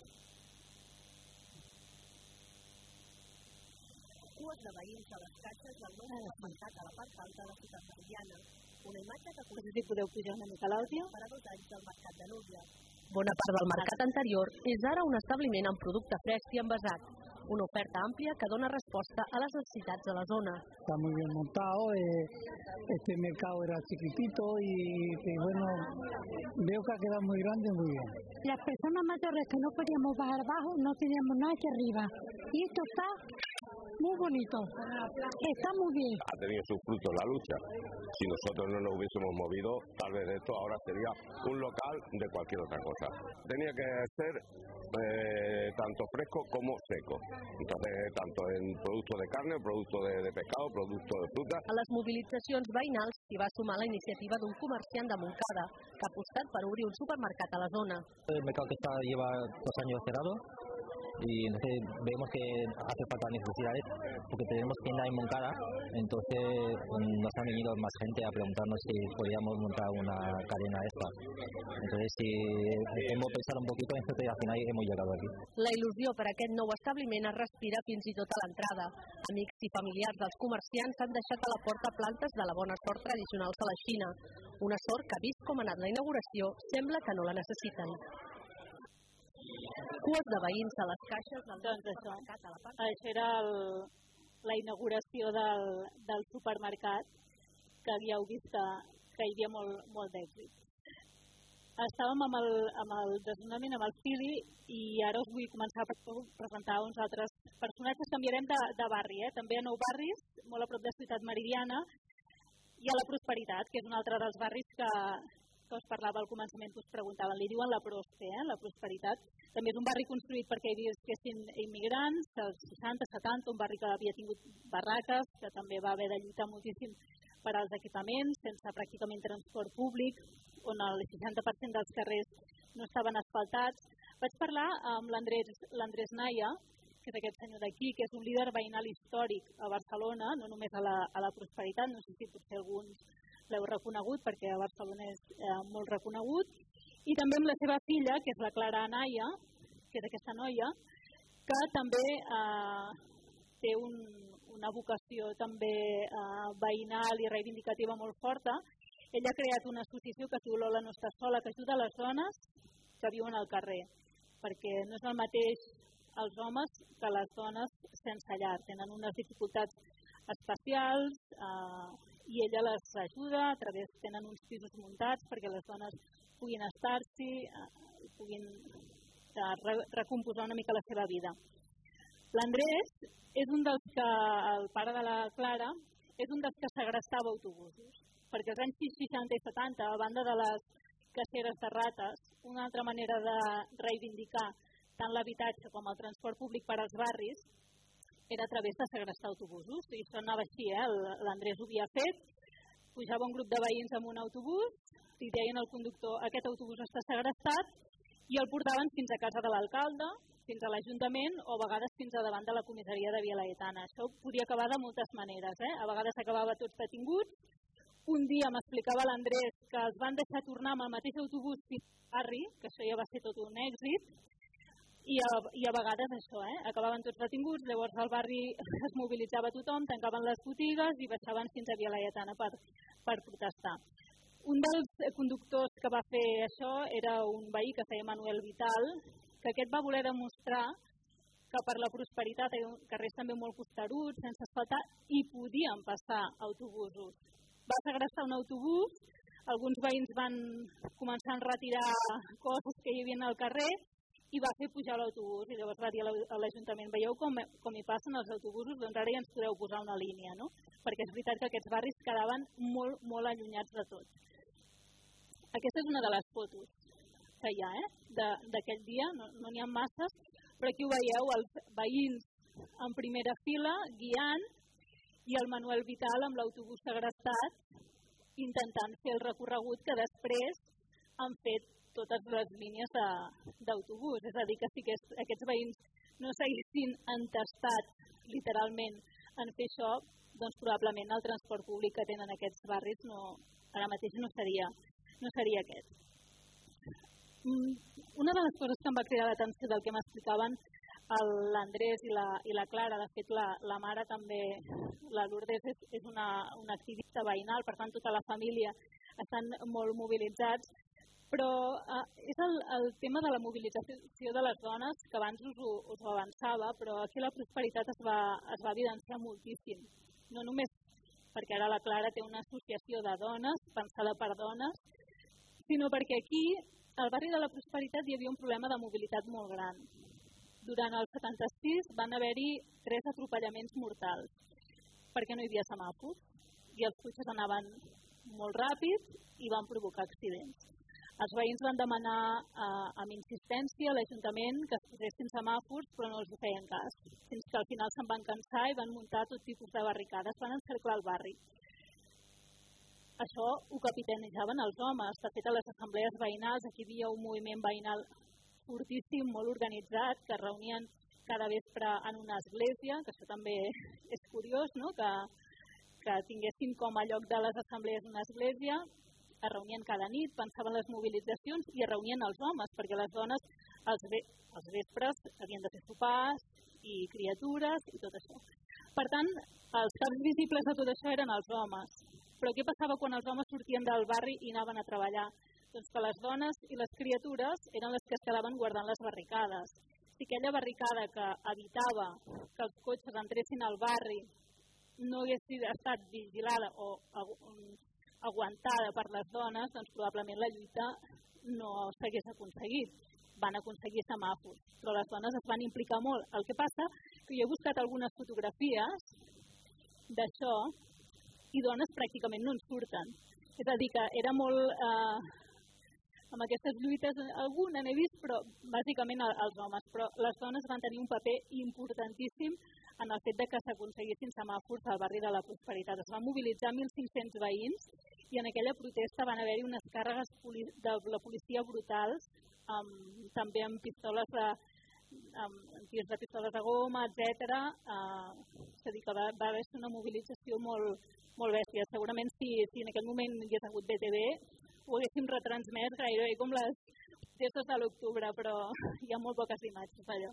[SPEAKER 6] Cues de veïns a les caixes del nou supermercat a la part alta de la Ciutat Meridiana. Una imatge que
[SPEAKER 2] No sé si podeu pujar una mica l'àudio.
[SPEAKER 6] per a dos anys del mercat de Núria.
[SPEAKER 7] Bona part del mercat anterior és ara un establiment amb producte fresc i envasat. Una oferta àmplia que dona resposta a les necessitats de la zona.
[SPEAKER 8] Está muy bien montado, eh, este mercado era chiquitito y, y bueno, veo que ha quedado muy grande, muy bien.
[SPEAKER 9] Las personas mayores que no podíamos bajar abajo no teníamos nada aquí arriba y esto está muy bonito, está muy bien.
[SPEAKER 5] Ha tenido sus frutos la lucha. Si nosotros no nos hubiésemos movido, tal vez esto ahora sería un local de cualquier otra cosa. Tenía que ser eh, tanto fresco como seco. Entonces, tanto en productos de carne, productos de, de pescado, productos de fruta.
[SPEAKER 7] A les mobilitzacions veïnals s'hi va sumar la iniciativa d'un comerciant de Montcada que ha apostat per obrir un supermercat a la zona.
[SPEAKER 10] El mercado que está lleva dos años cerrado y entonces vemos que hace falta necesidades porque tenemos tienda en Montcada, entonces nos han venido más gente a preguntarnos si podíamos montar una cadena esta. Entonces si hemos pensado un poquito, entonces al final hemos llegado aquí.
[SPEAKER 7] La il·lusió per aquest nou establiment es respira fins i tot a l'entrada. Amics i familiars dels comerciants han deixat a la porta plantes de la bona sort tradicionals de la Xina. Una sort que, vist com ha anat la inauguració, sembla que no la necessiten. cues de veïns a les caixes del
[SPEAKER 2] doncs això, això era el, la inauguració del, del supermercat, que ja heu vist que, que hi havia molt, molt d'èxit. Estàvem amb el, amb el desnonament, amb el Fili, i ara us vull començar a presentar uns altres personatges. Canviarem de, de barri, eh? També a Nou Barris, molt a prop de Ciutat Meridiana, i a la Prosperitat, que és un altre dels barris que, que us parlava al començament, que us preguntaven. Li diuen la Prospe, eh? La Prosperitat. També és un barri construït perquè hi visquessin immigrants, als seixanta, setanta, un barri que havia tingut barraques, que també va haver de lluitar moltíssim per als equipaments, sense pràcticament transport públic, on el seixanta per cent dels carrers no estaven asfaltats. Vaig parlar amb l'Andrés Naya, que és aquest senyor d'aquí, que és un líder veïnal històric a Barcelona, no només a la, a la Prosperitat, no sé si potser alguns l'heu reconegut, perquè a Barcelona és eh, molt reconegut, i també amb la seva filla, que és la Clara Naya, que és aquesta noia, que també eh, té un, una vocació també eh, veïnal i reivindicativa molt forta. Ella ha creat una associació que es diu Lola no està sola, que ajuda les dones que viuen al carrer, perquè no és el mateix els homes que les dones sense llar. Tenen unes dificultats especials eh, i ella les ajuda, a través tenen uns pisos muntats perquè les dones puguin estar-s'hi, eh, puguin eh, re recomposar una mica la seva vida. L'Andrés és un dels que, el pare de la Clara, és un dels que segrestava autobusos, perquè als anys seixanta i setanta, a banda de les caixeres de rates, una altra manera de reivindicar tant l'habitatge com el transport públic per als barris era a través de segrestar autobusos. I això anava així, eh? l'Andrés ho havia fet, pujava un grup de veïns amb un autobús, li deien al conductor aquest autobús està segrestat i el portaven fins a casa de l'alcalde, fins a l'Ajuntament o a vegades fins a davant de la comissaria de Via Laietana. Això podia acabar de moltes maneres. Eh? A vegades acabava tots detinguts. Un dia m'explicava l'Andrés que es van deixar tornar amb el mateix autobús fins al barri, que això ja va ser tot un èxit, i a, i a vegades això, eh? acabaven tots detinguts, llavors al barri es mobilitzava tothom, tancaven les botigues i baixaven fins a Via Laietana per, per protestar. Un dels conductors que va fer això era un veí que es deia Manuel Vital, que aquest va voler demostrar que per la Prosperitat hi ha carrers també molt costeruts, sense asfaltar, i podien passar autobusos. Va segrestar un autobús, alguns veïns van començar a retirar coses que hi havia al carrer i va fer pujar l'autobús. I llavors va dir a l'Ajuntament, veieu com, com hi passen els autobusos, doncs ara ja ens podeu posar una línia, no? Perquè és veritat que aquests barris quedaven molt, molt allunyats de tots. Aquesta és una de les fotos que hi ha, eh? d'aquell dia, no n'hi no ha masses, però aquí ho veieu, els veïns en primera fila, guiant, i el Manuel Vital amb l'autobús segrestat, intentant fer el recorregut que després han fet totes les línies d'autobús. És a dir, que si aquests veïns no s'haguessin entestat literalment en fer això, doncs probablement el transport públic que tenen aquests barris no, ara mateix no seria, no seria aquest. Una de les coses que em va cridar l'atenció del que m'explicaven l'Andrés i, la, i la Clara, de fet la, la mare també, la Lourdes és, és una, una activista veïnal, per tant tota la família estan molt mobilitzats, però eh, és el, el tema de la mobilització de les dones, que abans us ho, us ho avançava, però aquí la Prosperitat es va, es va evidenciar moltíssim. No només perquè ara la Clara té una associació de dones, pensada per dones, sinó perquè aquí, al barri de la Prosperitat, hi havia un problema de mobilitat molt gran. Durant el setanta-sis van haver-hi tres atropellaments mortals, perquè no hi havia semàfors, i els cotxes anaven molt ràpid i van provocar accidents. Els veïns van demanar eh, amb insistència a l'Ajuntament que es posessin semàfors, però no els feien cas, fins que al final se'n van cansar i van muntar tot tipus de barricades, van encerclar el barri. Això ho capitanejaven els homes. De fet, a les assemblees veïnals aquí hi havia un moviment veïnal fortíssim, molt organitzat, que es reunien cada vespre en una església, que això també és curiós, no? que, que tinguessin com a lloc de les assemblees una església, es reunien cada nit, pensaven les mobilitzacions i es reunien els homes, perquè les dones als, ve als vespres havien de fer sopars i criatures i tot això. Per tant, els caps visibles de tot això eren els homes. Però què passava quan els homes sortien del barri i anaven a treballar? Doncs que les dones i les criatures eren les que es quedaven guardant les barricades. si aquella barricada que evitava que els cotxes entressin al barri no hagués estat vigilada o aguantada per les dones, doncs probablement la lluita no s'hagués aconseguit. Van aconseguir semàfors, però les dones es van implicar molt. El que passa que jo he buscat algunes fotografies d'això i dones pràcticament no en surten. És a dir, que era molt... Eh, amb aquestes lluites, alguna n'he vist, però bàsicament els homes. Però les dones van tenir un paper importantíssim en el fet de que s'aconseguissin semàfors al barri de la Prosperitat. Es van mobilitzar mil cinc-cents veïns i en aquella protesta van haver-hi unes càrregues de la policia brutals, amb, també amb pistoles de, amb tirs de pistoles de goma, etcètera. Eh, és a dir, que va, va haver una mobilització molt, molt bèstia. Segurament si, si en aquell moment hi hagués hagut B T V, ho haguéssim retransmès gairebé com les festes de l'octubre, però hi ha molt poques imatges d'allò.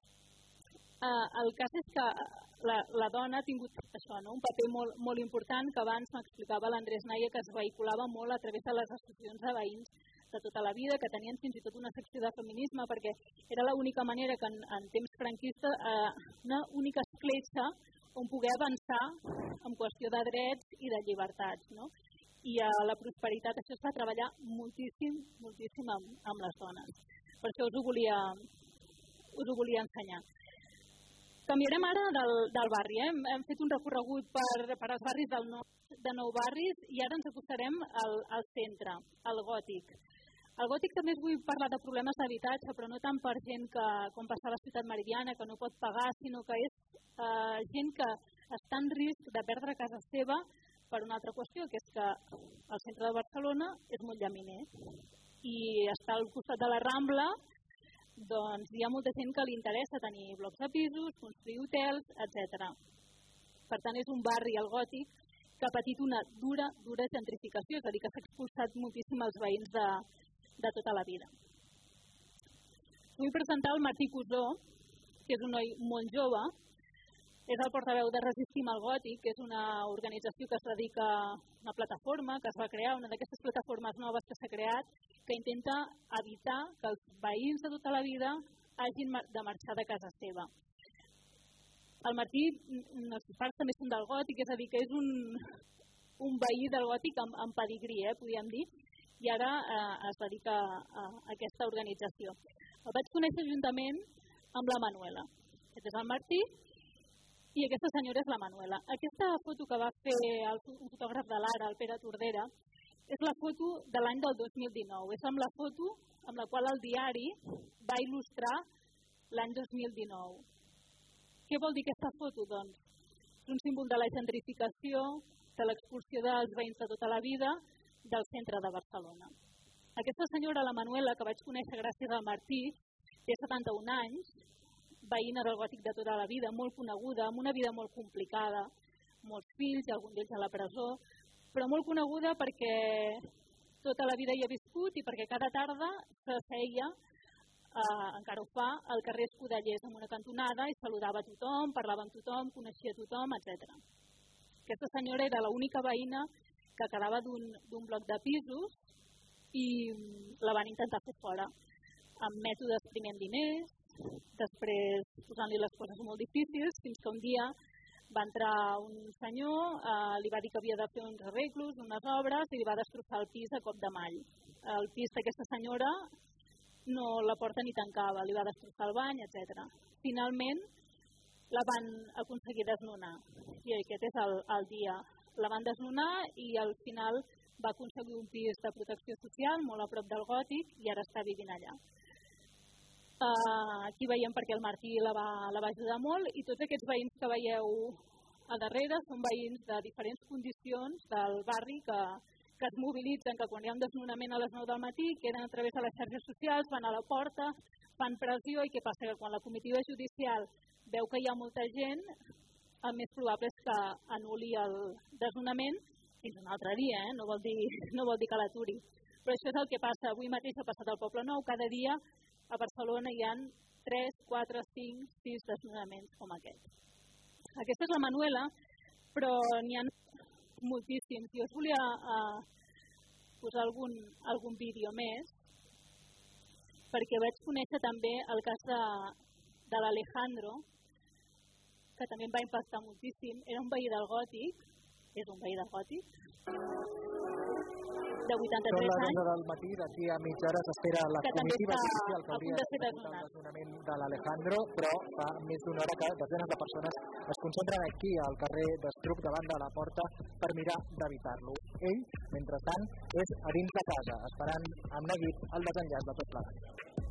[SPEAKER 2] Uh, el cas és que la, la dona ha tingut això, no? Un paper molt, molt important que abans m'explicava l'Andrés Naia, que es vehiculava molt a través de les associacions de veïns de tota la vida, que tenien fins i tot una secció de feminisme, perquè era l'única manera que en, en temps franquista, uh, una única escletxa on poder avançar en qüestió de drets i de llibertats, no? I a la Prosperitat això es va treballar moltíssim, moltíssim amb, amb les dones. Per això us ho volia, us ho volia ensenyar. Canviarem ara del, del barri. Eh? Hem, hem fet un recorregut per, per als barris del nord, de nou barris, i ara ens acostarem al, al centre, al gòtic. Al gòtic també us vull parlar de problemes d'habitatge, però no tant per gent que, com passa a la Ciutat Meridiana, que no pot pagar, sinó que és eh, gent que està en risc de perdre casa seva per una altra qüestió, que és que el centre de Barcelona és molt llaminer i està al costat de la Rambla, doncs hi ha molta gent que li interessa tenir blocs de pisos, construir hotels, etcètera. Per tant, és un barri, el gòtic, que ha patit una dura, dura gentrificació, és a dir, que s'ha expulsat moltíssim els veïns de, de tota la vida. Vull presentar el Martí Cusó, que és un noi molt jove, és el portaveu de Resistim al Gòtic, que és una organització que es dedica a una plataforma que es va crear, una d'aquestes plataformes noves que s'ha creat, que intenta evitar que els veïns de tota la vida hagin de marxar de casa seva. El Martí, els pares també són del Gòtic, és a dir, que és un, un veí del Gòtic amb, amb pedigrí, eh, podríem dir, i ara eh, es dedica a, a aquesta organització. El vaig conèixer juntament amb la Manuela. Aquest és el Martí, i aquesta senyora és la Manuela. Aquesta foto que va fer el fotògraf de l'Ara, el Pere Tordera, és la foto de l'any del dos mil dinou. És amb la foto amb la qual el diari va il·lustrar l'any dos mil dinou. Què vol dir aquesta foto? Doncs és un símbol de la gentrificació, de l'expulsió dels veïns de tota la vida del centre de Barcelona. Aquesta senyora, la Manuela, que vaig conèixer gràcies al Martí, té setanta-un anys, veïna del Gòtic de tota la vida, molt coneguda, amb una vida molt complicada, molts fills, algun d'ells a la presó, però molt coneguda perquè tota la vida hi ha viscut i perquè cada tarda s'asseia, eh, encara ho fa, al carrer Escudellers amb una cantonada i saludava a tothom, parlava amb tothom, coneixia tothom, etcètera. Aquesta senyora era l'única veïna que quedava d'un bloc de pisos i la van intentar fer fora, amb mètodes primer amb diners, després posant-li les coses molt difícils, fins que un dia va entrar un senyor, eh, li va dir que havia de fer uns arreglos, unes obres, i li va destrossar el pis a cop de mall. El pis d'aquesta senyora no la porta ni tancava, li va destrossar el bany, etcètera. Finalment la van aconseguir desnonar, i aquest és el, el dia. La van desnonar i al final va aconseguir un pis de protecció social molt a prop del Gòtic i ara està vivint allà. Uh, aquí veiem perquè el Martí la va, la va ajudar molt i tots aquests veïns que veieu a darrere són veïns de diferents condicions del barri que, que es mobilitzen, que quan hi ha un desnonament a les nou del matí queden a través de les xarxes socials, van a la porta, fan pressió i què passa? Que quan la comitiva judicial veu que hi ha molta gent, el més probable és que anul·li el desnonament fins un altre dia, eh? no, vol dir, no vol dir que l'aturi. Però això és el que passa. Avui mateix ha passat al Poble Nou, cada dia a Barcelona hi ha tres, quatre, cinc, sis desnonaments com aquest. Aquesta és la Manuela, però n'hi ha moltíssims. Jo us volia uh, posar algun, algun vídeo més, perquè vaig conèixer també el cas de, de l'Alejandro, que també em va impactar moltíssim. Era un veí del Gòtic, és un veí del Gòtic, de vuitanta-tres anys.
[SPEAKER 11] Són les onze del matí, d'aquí a mitja hora s'espera la comitiva judicial que hauria de fer el desnonament de l'Alejandro, però fa més d'una hora que desenes de persones es concentren aquí al carrer d'Estruc davant de la porta per mirar d'evitar-lo. Ell, mentrestant, és a dins de casa, esperant amb neguit el desenllaç de tot plegat.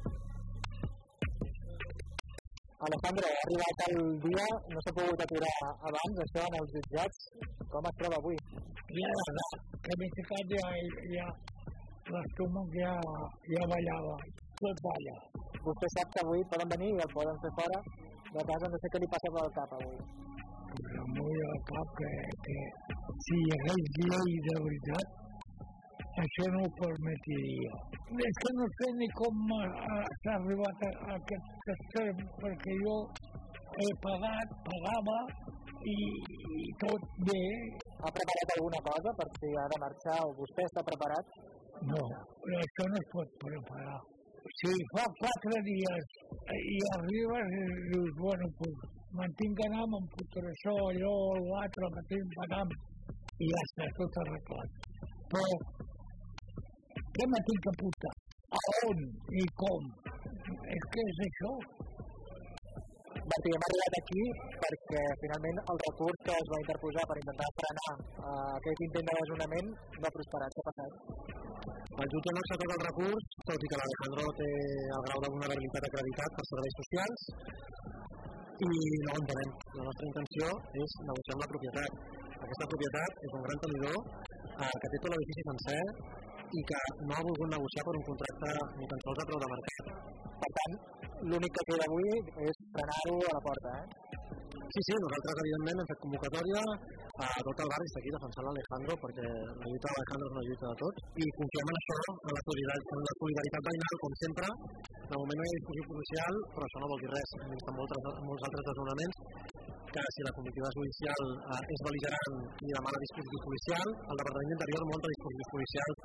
[SPEAKER 11] Alejandro, ha arribat el dia, no s'ha pogut aturar abans, això en els jutjats. Com es troba avui?
[SPEAKER 8] Ja, la verdad, que m'he ficat ja, ja l'estómac ja, ja ballava, tot balla.
[SPEAKER 11] Vostè sap que avui poden venir i el poden fer fora de casa, no sé què li passa pel cap avui.
[SPEAKER 8] Però em vull al cap que, que si hi hagués llei de veritat, això no ho permetria. És que no sé ni com s'ha arribat a, a aquest extrem, perquè jo he pagat, pagava i, i tot bé.
[SPEAKER 11] Ha preparat alguna cosa per si ha de marxar o vostè està preparat?
[SPEAKER 8] No, però això no es pot preparar. Si fa quatre dies i arribes i dius, bueno, pues me'n tinc que anar, me'n fotré això, allò, l'altre, me'n tinc que anar, i ja està, tot arreglat. Però què me tinc que portar? A on i com? És que és això.
[SPEAKER 11] Bertí, hem arribat aquí perquè finalment el recurs que es va interposar per intentar frenar uh, aquest intent de desnonament no ha prosperat. Què ha passat?
[SPEAKER 12] El jutge no ha acceptat el recurs, tot i que l'Alejandro té el grau de vulnerabilitat acreditat per serveis socials i no ho entenem. La nostra intenció és negociar amb la propietat. Aquesta propietat és un gran tenidor uh, que té tot l'edifici sencer i que no ha volgut negociar per un contracte ni tan sols a preu de mercat.
[SPEAKER 11] Per tant, l'únic que queda avui és frenar-ho a la porta, eh?
[SPEAKER 12] Sí, sí, nosaltres evidentment hem fet convocatòria a tot el barri, està aquí defensant l'Alejandro, perquè la lluita de l'Alejandro és una lluita de tots, i confiem en això, en la solidaritat, en la solidaritat veïnal, com sempre. De moment no hi ha discussió policial, però això no vol dir res. Hem vist en molts, molts altres desnonaments que si la comitiva judicial eh, és bel·ligerant i demana dispositiu policial, el Departament d'Interior munta dispositius policials.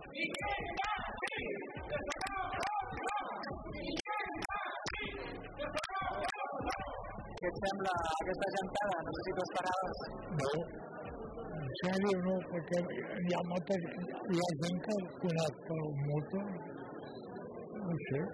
[SPEAKER 11] Què et sembla aquesta gentada? No sé si t'ho esperaves.
[SPEAKER 8] No, en sèrio no, perquè hi ha molta hi ha gent que conec per un moto. No sé.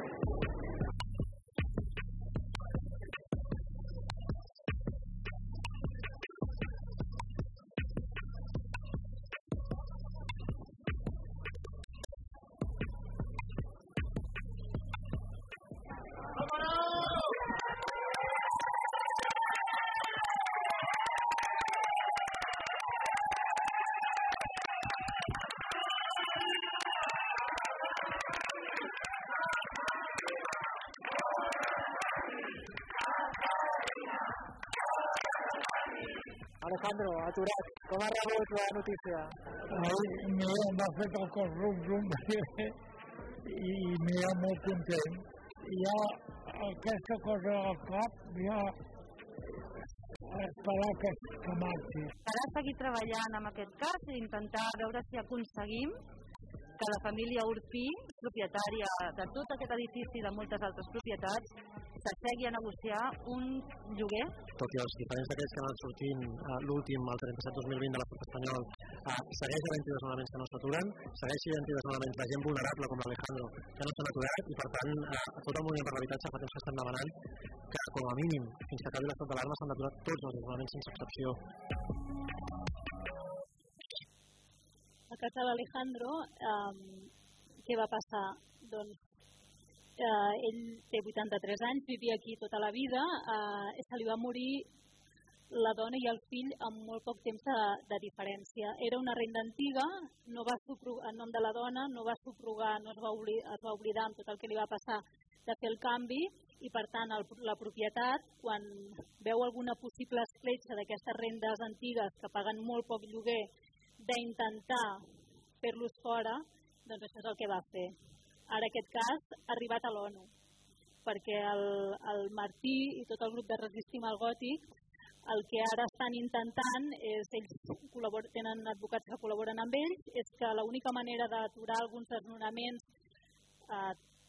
[SPEAKER 11] Alejandro, aturat, com ha rebut la notícia?
[SPEAKER 8] M'ha fet el cos rum-rum i m'he molt content. Ja aquesta cosa al cap, ja esperar que, que marxi.
[SPEAKER 13] Ara seguir treballant amb aquest cas i intentar veure si aconseguim que la família Urpí, propietària de tot aquest edifici i de moltes altres propietats, s'assegui a negociar un lloguer.
[SPEAKER 12] Tot i els diferents decrets que han anat sortint, eh, l'últim, el trenta-set dos mil vint de l'estat espanyol, eh, segueix havent-hi desnonaments que no s'aturen, segueix havent-hi desnonaments de gent vulnerable com l'Alejandro que no s'han aturat i per tant eh, tot el moviment per l'habitatge fa temps que estan demanant que com a mínim fins que acabi l'estat d'alarma s'han d'aturar tots els desnonaments sense excepció.
[SPEAKER 2] A casa de l'Alejandro, eh, què va passar? Doncs eh, ell té vuitanta-tres anys, vivia aquí tota la vida, eh, se li va morir la dona i el fill amb molt poc temps de, de diferència. Era una renda antiga, no va subrogar, en nom de la dona, no va subrogar, no es va, oblidar, es va oblidar amb tot el que li va passar de fer el canvi i per tant el, la propietat, quan veu alguna possible escletxa d'aquestes rendes antigues que paguen molt poc lloguer, d'intentar fer-los fora, doncs això és el que va fer. Ara aquest cas ha arribat a l'ONU, perquè el, el Martí i tot el grup de Resistim al Gòtic el que ara estan intentant és, ells tenen advocats que col·laboren amb ells, és que l'única manera d'aturar alguns desnonaments eh,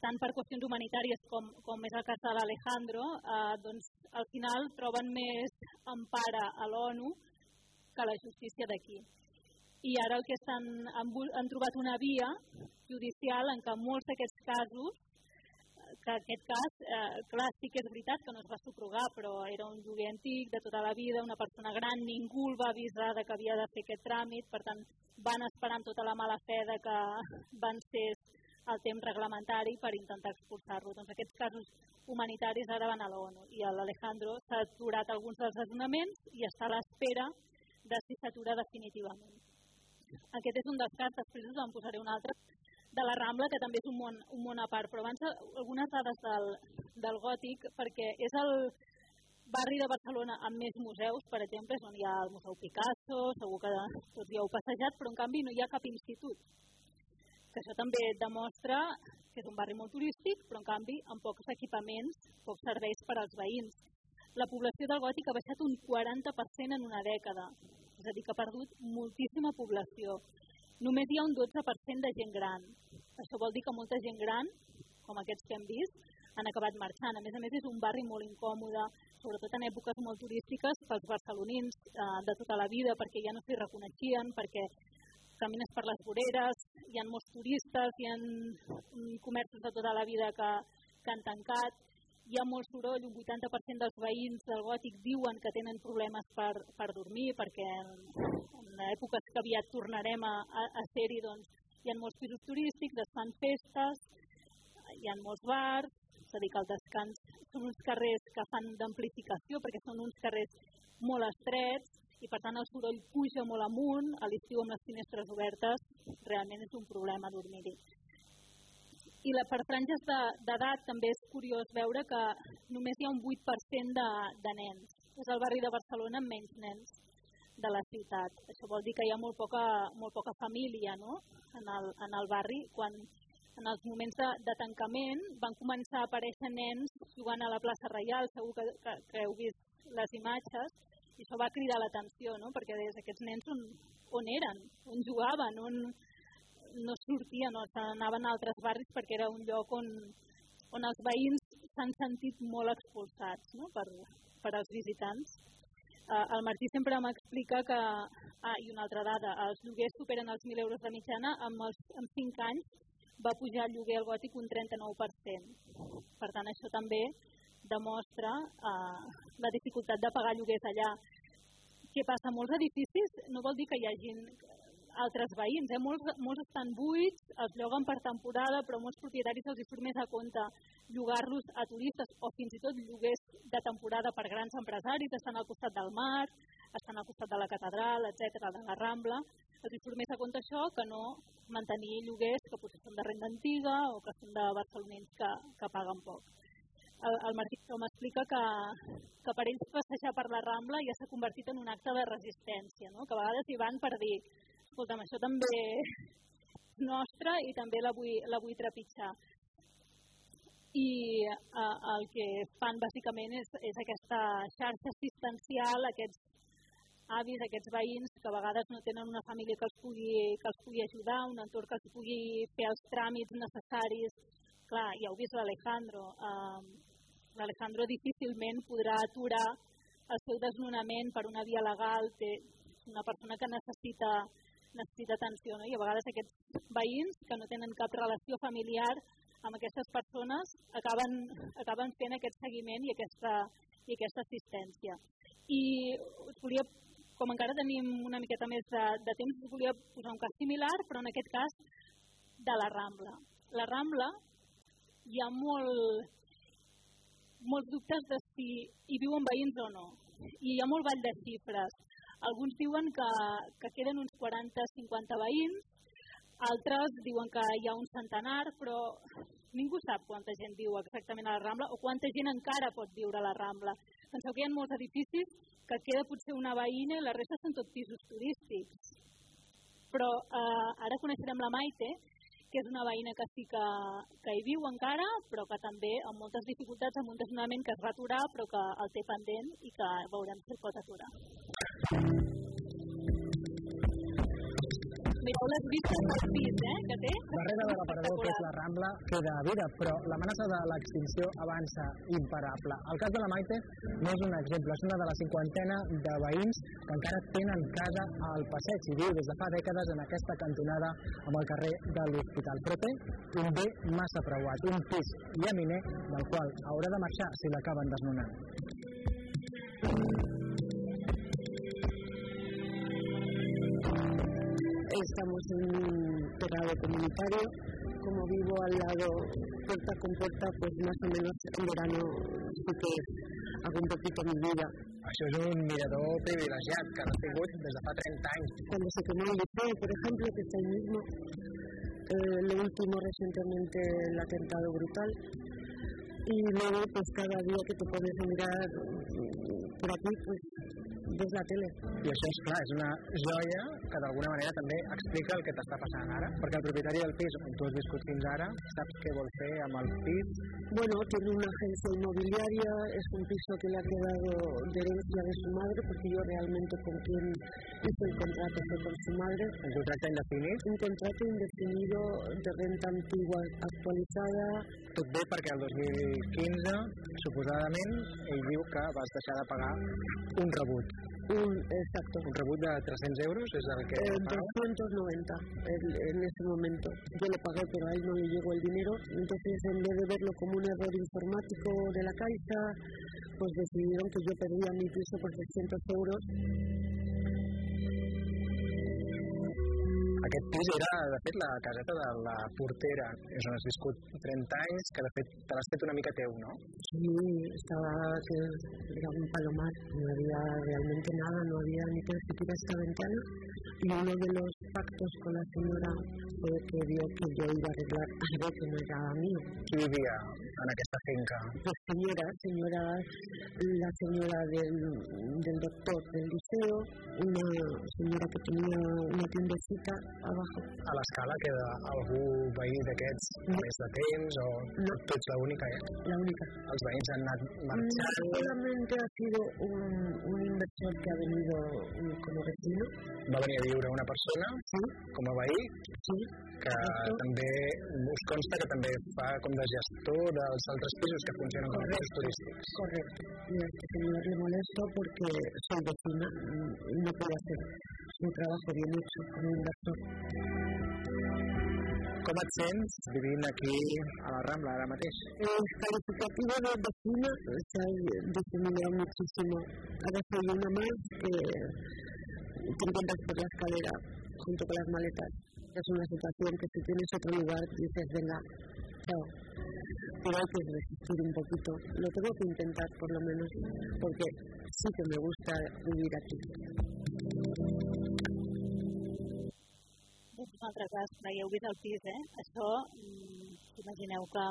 [SPEAKER 2] tant per qüestions humanitàries com, com és el cas de l'Alejandro, eh, doncs al final troben més empara a l'ONU que la justícia d'aquí. I ara el que estan, han, han trobat una via judicial en què molts d'aquests casos, que aquest cas, eh, clar, sí que és veritat que no es va subrogar, però era un lloguer antic de tota la vida, una persona gran, ningú el va avisar de que havia de fer aquest tràmit, per tant, van esperar amb tota la mala fe de que van ser el temps reglamentari per intentar expulsar-lo. Doncs aquests casos humanitaris ara van a l'ONU i l'Alejandro s'ha aturat alguns dels desnonaments i està a l'espera de si s'atura definitivament. Aquest és un dels casos, després us en posaré un altre, de la Rambla, que també és un món, un món a part, però abans algunes dades del, del Gòtic, perquè és el barri de Barcelona amb més museus, per exemple, és on hi ha el Museu Picasso, segur que tots hi heu passejat, però en canvi no hi ha cap institut. Que això també demostra que és un barri molt turístic, però en canvi amb pocs equipaments, pocs serveis per als veïns. La població del Gòtic ha baixat un quaranta per cent en una dècada, és a dir, que ha perdut moltíssima població. Només hi ha un dotze per cent de gent gran. Això vol dir que molta gent gran, com aquests que hem vist, han acabat marxant. A més a més, és un barri molt incòmode, sobretot en èpoques molt turístiques, pels barcelonins eh, de tota la vida, perquè ja no s'hi reconeixien, perquè camines per les voreres, hi ha molts turistes, hi ha comerços de tota la vida que, que han tancat, hi ha molt soroll, un vuitanta per cent dels veïns del Gòtic diuen que tenen problemes per, per dormir, perquè en, en èpoques que aviat tornarem a, a, a ser-hi, doncs, hi ha molts pisos turístics, es fan festes, hi ha molts bars, és a dir, que el descans són uns carrers que fan d'amplificació, perquè són uns carrers molt estrets, i per tant el soroll puja molt amunt, a l'estiu amb les finestres obertes, realment és un problema dormir-hi. I la, per franges d'edat també és curiós veure que només hi ha un vuit per cent de, de nens. És el barri de Barcelona amb menys nens de la ciutat. Això vol dir que hi ha molt poca, molt poca família, no? en, el, en el barri. Quan en els moments de, de tancament van començar a aparèixer nens jugant a la plaça Reial, segur que, que, que heu vist les imatges, i això va cridar l'atenció, no? Perquè des d'aquests nens on, on eren, on jugaven, on no sortien o s'anaven a altres barris perquè era un lloc on, on els veïns s'han sentit molt expulsats, no? per, per als visitants. Eh, el Martí sempre m'explica que, ah, i una altra dada, els lloguers superen els mil euros de mitjana, amb, els, amb cinc anys va pujar el lloguer al Gòtic un trenta-nou per cent. Per tant, això també demostra eh, la dificultat de pagar lloguers allà. Què passa? Molts edificis no vol dir que hi hagi altres veïns, eh? molts, molts estan buits, els lloguen per temporada, però molts propietaris els hi surt més a compte llogar-los a turistes o fins i tot lloguers de temporada per grans empresaris, estan al costat del mar, estan al costat de la catedral, etcètera, de la Rambla, els hi surt més a compte això que no mantenir lloguers que potser són de renda antiga o que són de barcelonins que, que paguen poc. El, el Martí m'explica que, que per ells passejar per la Rambla ja s'ha convertit en un acte de resistència, no? Que a vegades hi van per dir escolta'm, això també és nostre i també la vull, la vull trepitjar. I eh, el que fan bàsicament és, és aquesta xarxa assistencial, aquests avis, aquests veïns que a vegades no tenen una família que els pugui, que els pugui ajudar, un entorn que els pugui fer els tràmits necessaris. Clar, ja heu vist l'Alejandro. Eh, L'Alejandro difícilment podrà aturar el seu desnonament per una via legal. Té una persona que necessita necessita atenció, no? I a vegades aquests veïns que no tenen cap relació familiar amb aquestes persones acaben, acaben fent aquest seguiment i aquesta, i aquesta assistència. I us volia, com encara tenim una miqueta més de, de temps, us volia posar un cas similar, però en aquest cas de la Rambla. La Rambla hi ha molt, molts dubtes de si hi viuen veïns o no. I hi ha molt ball de xifres. Alguns diuen que, que queden uns quaranta a cinquanta veïns, altres diuen que hi ha un centenar, però ningú sap quanta gent viu exactament a la Rambla o quanta gent encara pot viure a la Rambla. Penseu que hi ha molts edificis que queda potser una veïna i la resta són tot pisos turístics. Però eh, ara coneixerem la Maite, que és una veïna que sí que, que hi viu encara, però que també amb moltes dificultats, amb un desnonament que es va aturar, però que el té pendent i que veurem si el pot aturar. Mireu les vistes del pis, eh, que té.
[SPEAKER 14] Darrere de l'aparador que és la Rambla queda vida, però l'amenaça de l'extinció avança imparable. El cas de la Maite no és un exemple, és una de la cinquantena de veïns que encara tenen casa al passeig i viu des de fa dècades en aquesta cantonada amb el carrer de l'Hospital. Però té un bé massa preuat, un pis llaminer del qual haurà de marxar si l'acaben desnonant.
[SPEAKER 15] Estamos en un terrado comunitario, como vivo al lado, puerta con puerta, pues más o menos en verano sí que hago un poquito mi vida.
[SPEAKER 14] Això és un mirador privilegiat que ha tingut des de fa trenta anys.
[SPEAKER 15] Cuando se quemó el liceo, por ejemplo, que está ahí mismo, eh, lo último recientemente el atentado brutal, y luego pues cada día que te pones a mirar por aquí, pues ves la tele.
[SPEAKER 14] I això és clar, és una joia que d'alguna manera també explica el que t'està passant ara, perquè el propietari del pis on tu has viscut fins ara saps què vol fer amb el pis.
[SPEAKER 15] Bueno, tiene una agencia inmobiliaria, es un piso que le ha quedado de herencia de su madre, porque yo realmente con quien hice el contrato fue con su madre.
[SPEAKER 14] Un contracte indefinit?
[SPEAKER 15] Un contrato indefinido de renta antigua actualitzada.
[SPEAKER 14] Tot bé perquè el dos mil quinze, suposadament, ell diu que vas deixar de pagar un rebut.
[SPEAKER 15] Un, exacto.
[SPEAKER 14] Un rebut de tres-cents euros es el que
[SPEAKER 15] eh, doscientos noventa en, en ese momento. Yo lo pagué, pero a él no le llegó el dinero. Entonces, en vez de verlo como un error informático de la Caixa, pues decidieron que yo perdía mi piso por trescientos euros.
[SPEAKER 14] Aquest pis era, de fet, la caseta de la portera. És on has viscut trenta anys, que de fet te l'has fet una mica teu, ¿no?
[SPEAKER 15] Sí, estaba, que era un palomar, no había realmente nada, no había ni tan siquiera esta ventana. Y uno de los pactos con la señora fue que vio que yo iba a arreglar algo que no era mío.
[SPEAKER 14] Qui vivia en aquesta finca?
[SPEAKER 15] Pues señora, señora, la señora del, del doctor del liceo, una señora que tenía una tiendecita abajo.
[SPEAKER 14] A l'escala queda algú veí d'aquests no. més de temps o
[SPEAKER 15] no.
[SPEAKER 14] Tu ets l'única, eh?
[SPEAKER 15] La única.
[SPEAKER 14] Els veïns han anat marxant?
[SPEAKER 15] No, solamente ha sido un, un inversor que ha venido como vecino.
[SPEAKER 14] Va venir a viure una persona
[SPEAKER 15] sí.
[SPEAKER 14] com a veí
[SPEAKER 15] sí.
[SPEAKER 14] que Correcto. També us consta que també fa com de gestor dels altres pisos que funcionen com a pisos turístics.
[SPEAKER 15] Correcto. Y a este señor le molesto porque soy vecina y no puedo hacer un trabajo bien hecho como inversor.
[SPEAKER 14] Com et sents vivint aquí a la Rambla ara mateix?
[SPEAKER 15] El calificativo de vecina se ha disminuido muchísimo. Ahora soy una más que te encuentras por la escalera junto con las maletas. Es una situación que si tienes otro lugar dices, venga, chao. Pero hay que resistir un poquito. Lo tengo que intentar por lo menos, porque sí que me gusta vivir aquí.
[SPEAKER 2] Doncs un altre cas, veieu vist el pis, eh? Això, imagineu que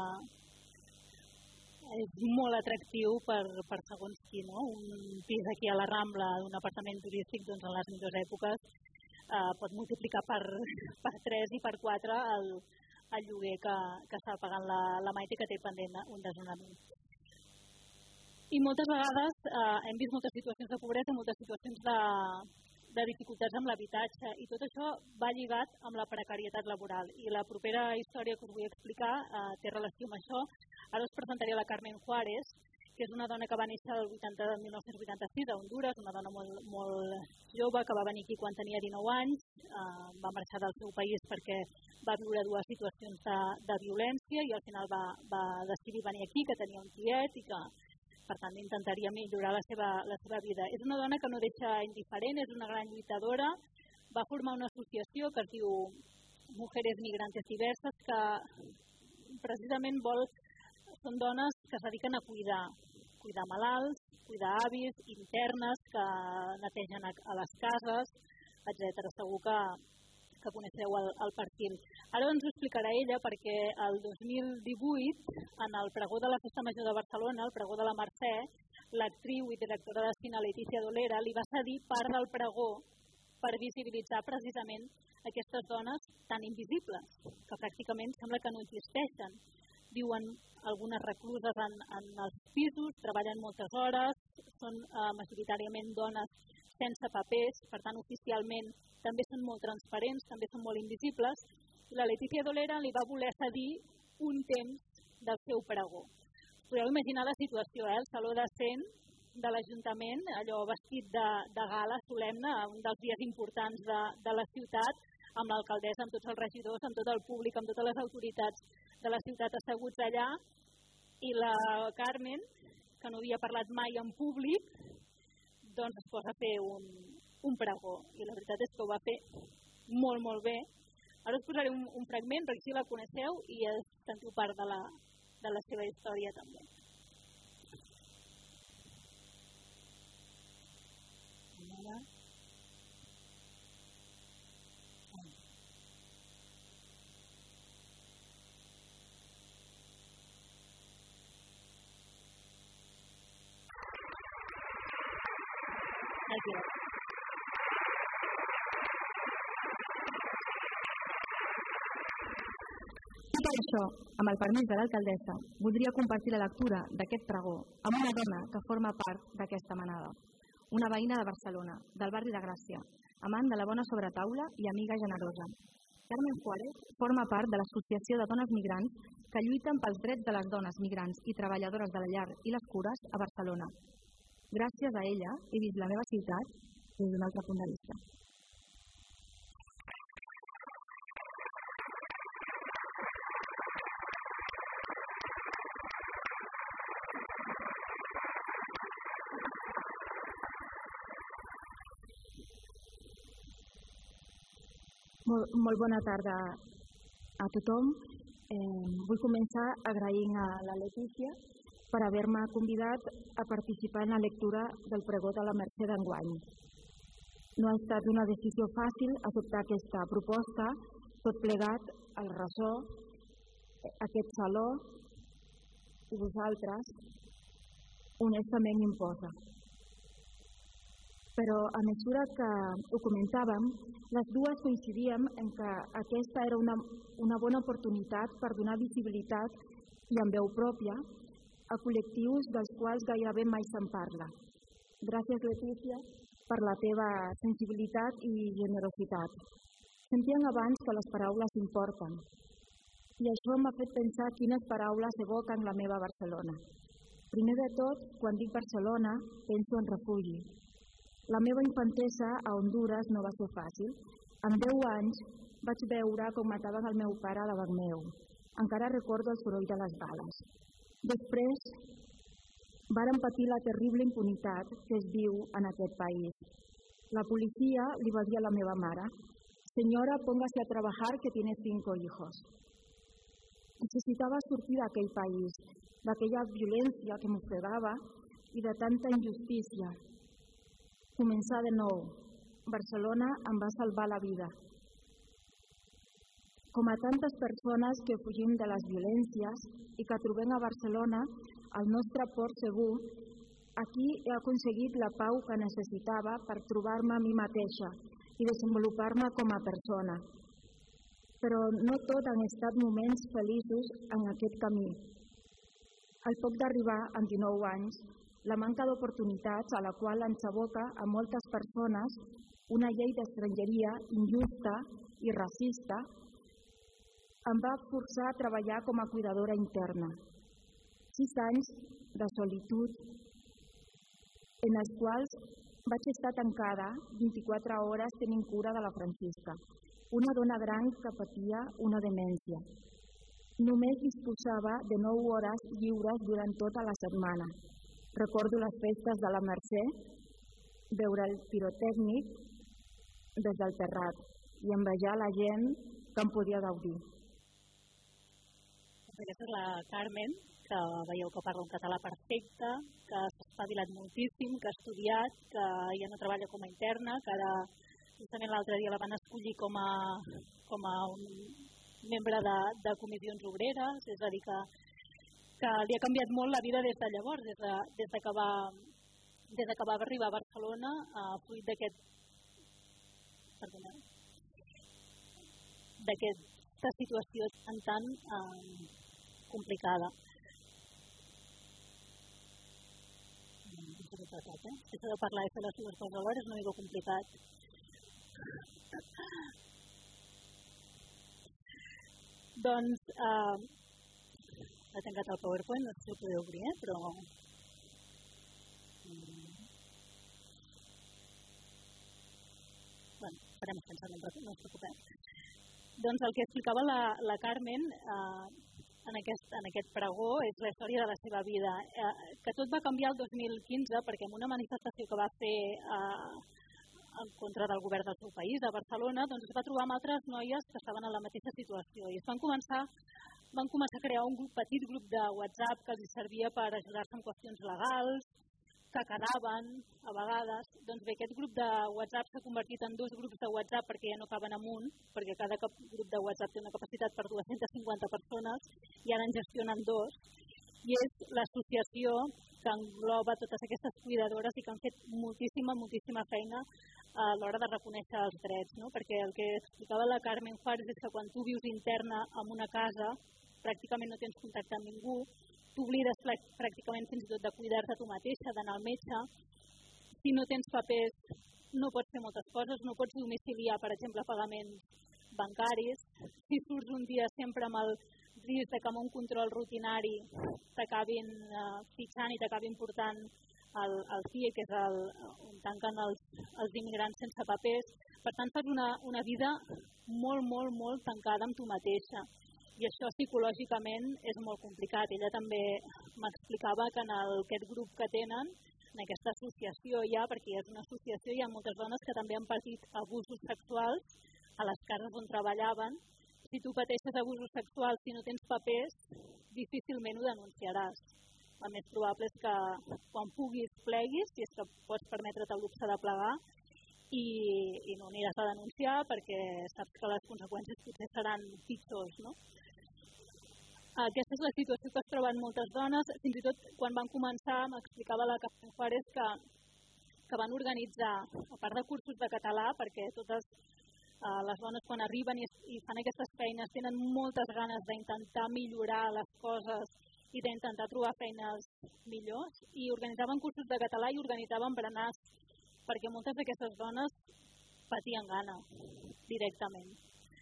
[SPEAKER 2] és molt atractiu per, per segons qui, no? Un pis aquí a la Rambla d'un apartament turístic, doncs en les millors èpoques eh, pot multiplicar per, per tres i per quatre el, el lloguer que, que està pagant la, la Maite, que té pendent un desnonament. I moltes vegades eh, hem vist moltes situacions de pobresa, moltes situacions de, de dificultats amb l'habitatge, i tot això va lligat amb la precarietat laboral. I la propera història que us vull explicar eh, té relació amb això. Ara us presentaré la Carmen Juárez, que és una dona que va néixer el mil nou-cents vuitanta-sis a Honduras, una dona molt, molt jove que va venir aquí quan tenia dinou anys, eh, va marxar del seu país perquè va viure dues situacions de, de violència i al final va, va decidir venir aquí, que tenia un tiet i que per tant intentaria millorar la seva, la seva vida. És una dona que no deixa indiferent, és una gran lluitadora, va formar una associació que es diu Mujeres Migrantes Diverses, que precisament vol, són dones que es dediquen a cuidar, cuidar malalts, cuidar avis, internes, que netegen a, a les cases, etcètera. Segur que, que coneixeu el, el perfil. Ara ens ho explicarà ella perquè el dos mil divuit, en el pregó de la Festa Major de Barcelona, el pregó de la Mercè, l'actriu i directora de cine Letícia Dolera li va cedir part del pregó per visibilitzar precisament aquestes dones tan invisibles, que pràcticament sembla que no existeixen. Viuen algunes recluses en, en els pisos, treballen moltes hores, són eh, majoritàriament dones sense papers, per tant oficialment també són molt transparents, també són molt invisibles, i la Letícia Dolera li va voler cedir un temps del seu pregó. Podeu imaginar la situació, eh? El saló de cent de l'Ajuntament, allò vestit de, de gala solemne, un dels dies importants de, de la ciutat, amb l'alcaldessa, amb tots els regidors, amb tot el públic, amb totes les autoritats de la ciutat asseguts allà, i la Carmen, que no havia parlat mai en públic, doncs es posa a fer un, un pregó. I la veritat és que ho va fer molt, molt bé. Ara us posaré un, un fragment, perquè si la coneixeu i sentiu part de la, de la seva història també. Hola. Aquí.
[SPEAKER 16] I per això, amb el permís de l'alcaldessa, voldria compartir la lectura d'aquest pregó amb una dona que forma part d'aquesta manada. Una veïna de Barcelona, del barri de Gràcia, amant de la bona sobretaula i amiga generosa. Carmen Juárez forma part de l'Associació de Dones Migrants que lluiten pels drets de les dones migrants i treballadores de la llar i les cures a Barcelona. Gràcies a ella he vist la meva ciutat des d'un altre punt de vista. Molt, molt bona tarda a tothom. Eh, vull començar agraint a la Letícia per haver-me convidat a participar en la lectura del pregó de la Mercè d'enguany. No ha estat una decisió fàcil acceptar aquesta proposta, tot plegat al ressò, aquest saló i vosaltres honestament imposa. Però a mesura que ho comentàvem, les dues coincidíem en que aquesta era una, una bona oportunitat per donar visibilitat i amb veu pròpia a col·lectius dels quals gairebé mai se'n parla. Gràcies, Letícia, per la teva sensibilitat i generositat. Sentíem abans que les paraules importen, i això m'ha fet pensar quines paraules evoquen la meva Barcelona. Primer de tot, quan dic Barcelona, penso en refugi. La meva infantesa a Hondures no va ser fàcil. Amb deu anys vaig veure com mataven el meu pare davant meu. Encara recordo el soroll de les bales. Després, varen patir la terrible impunitat que es viu en aquest país. La policia li va dir a la meva mare: «Señora, póngase a trabajar que tiene cinco hijos». Necessitava sortir d'aquell país, d'aquella violència que m'ofegava i de tanta injustícia. Començar de nou. Barcelona em va salvar la vida. Com a tantes persones que fugim de les violències i que trobem a Barcelona el nostre port segur, aquí he aconseguit la pau que necessitava per trobar-me a mi mateixa i desenvolupar-me com a persona. Però no tot han estat moments feliços en aquest camí. Al poc d'arribar, amb dinou anys, la manca d'oportunitats a la qual ens aboca a moltes persones una llei d'estrangeria injusta i racista em va forçar a treballar com a cuidadora interna. Sis anys de solitud en els quals vaig estar tancada vint-i-quatre hores tenint cura de la Francisca, una dona gran que patia una demència. Només disposava de nou hores lliures durant tota la setmana. Recordo les festes de la Mercè, veure el pirotècnic des del terrat i envejar la gent que en podia gaudir.
[SPEAKER 2] Aquesta és la Carmen, que veieu que parla un català perfecte, que s'ha espavilat moltíssim, que ha estudiat, que ja no treballa com a interna, que ara, justament l'altre dia la van escollir com a, com a un membre de, de comissions obreres, és a dir, que que li ha canviat molt la vida des de llavors, des de, des de, que, va, des de que va arribar a Barcelona, eh, fruit d'aquest d'aquesta situació tan tan eh, complicada. estresat, eh? Això de parlar i fer les dues coses alhora és una mica complicat. Doncs, eh, he tancat el PowerPoint, no sé si ho podeu obrir, eh? Però... Bueno, farem sense, no us preocupeu. Doncs el que explicava la, la Carmen eh, en, aquest, en aquest pregó és la història de la seva vida, eh, que tot va canviar el dos mil quinze perquè en una manifestació que va fer eh, en contra del govern del seu país, de Barcelona, doncs es va trobar amb altres noies que estaven en la mateixa situació i es van començar, van començar a crear un grup, petit grup de WhatsApp que els servia per ajudar-se en qüestions legals, que quedaven a vegades. Doncs bé, aquest grup de WhatsApp s'ha convertit en dos grups de WhatsApp perquè ja no caben amunt, perquè cada grup de WhatsApp té una capacitat per dues-centes cinquanta persones i ara en gestionen dos. I és l'associació que engloba totes aquestes cuidadores i que han fet moltíssima, moltíssima feina a l'hora de reconèixer els drets, no? Perquè el que explicava la Carmen Juárez és que quan tu vius interna en una casa pràcticament no tens contacte amb ningú, t'oblides pràcticament fins i tot de cuidar-te tu mateixa, d'anar al metge. Si no tens papers, no pots fer moltes coses, no pots domiciliar, per exemple, pagaments bancaris. Si surts un dia sempre amb el risc que amb un control rutinari t'acabin eh, fitxant i t'acabin portant al, al C I E, que és el, on tanquen els, els immigrants sense papers. Per tant, fas una, una vida molt, molt, molt tancada amb tu mateixa. I això psicològicament és molt complicat. Ella també m'explicava que en el, aquest grup que tenen, en aquesta associació ja, perquè és una associació, hi ha moltes dones que també han patit abusos sexuals a les cases on treballaven. Si tu pateixes abusos sexuals, si no tens papers, difícilment ho denunciaràs. El més probable és que quan puguis pleguis, si és que pots permetre't el luxe de plegar, i, i no aniràs a denunciar perquè saps que les conseqüències potser seran pitjors, no? Aquesta és la situació que es troben moltes dones. Fins i tot quan van començar, m'explicava la Carmen Juárez que, que van organitzar, a part de cursos de català, perquè totes eh, les dones quan arriben i, i fan aquestes feines tenen moltes ganes d'intentar millorar les coses i d'intentar trobar feines millors, i organitzaven cursos de català i organitzaven berenars, perquè moltes d'aquestes dones patien gana directament.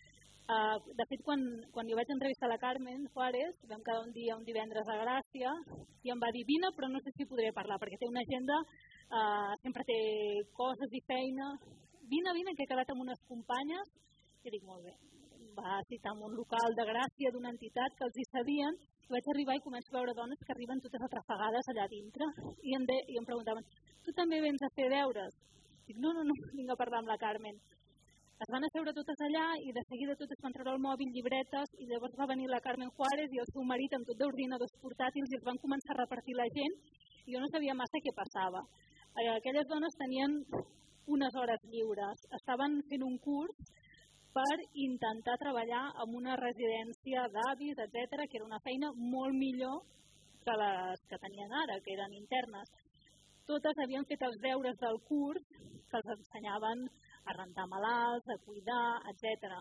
[SPEAKER 2] Uh, de fet, quan, quan jo vaig entrevistar la Carmen Juárez, vam quedar un dia, un divendres a Gràcia, i em va dir, vine, però no sé si podré parlar, perquè té una agenda, uh, sempre té coses i feina. Vine, vine, que he quedat amb unes companyes. I dic, molt bé. Va citar un local de Gràcia d'una entitat que els hi cedien, i vaig arribar i començo a veure dones que arriben totes atrafegades allà dintre, i em, de, i em preguntaven, tu també vens a fer deures? Dic, no, no, no, vinc a parlar amb la Carmen. Es van asseure totes allà i de seguida totes van treure el mòbil, llibretes, i llavors va venir la Carmen Juárez i el seu marit amb tot d'ordinadors portàtils i els van començar a repartir la gent i jo no sabia massa què passava. Aquelles dones tenien unes hores lliures, estaven fent un curs per intentar treballar en una residència d'avis, etcètera, que era una feina molt millor que les que tenien ara, que eren internes. Totes havien fet els deures del curs que els ensenyaven a rentar malalts, a cuidar, etcètera.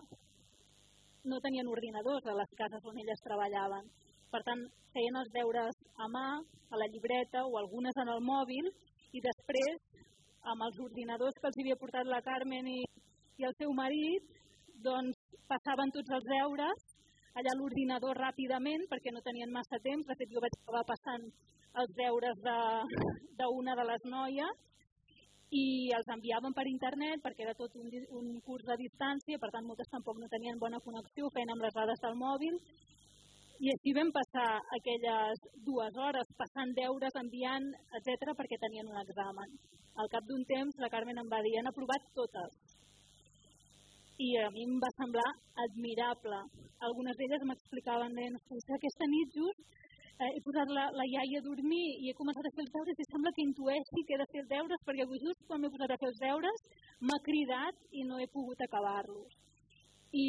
[SPEAKER 2] No tenien ordinadors a les cases on elles treballaven. Per tant, feien els deures a mà, a la llibreta o algunes en el mòbil, i després, amb els ordinadors que els havia portat la Carmen i, i el seu marit, doncs passaven tots els deures allà a l'ordinador ràpidament, perquè no tenien massa temps. De fet, jo vaig acabar passant els deures d'una de, de les noies, i els enviaven per internet perquè era tot un, un curs a distància, per tant moltes tampoc no tenien bona connexió, feien amb les dades del mòbil, i així vam passar aquelles dues hores passant deures, enviant, etcètera, perquè tenien un examen. Al cap d'un temps la Carmen em va dir, han aprovat totes, i a mi em va semblar admirable. Algunes d'elles m'explicaven, deien, aquesta nit just he posat la, la iaia a dormir i he començat a fer els deures i sembla que intueixi que he de fer els deures, perquè just quan m'he posat a fer els deures m'ha cridat i no he pogut acabar-los. I,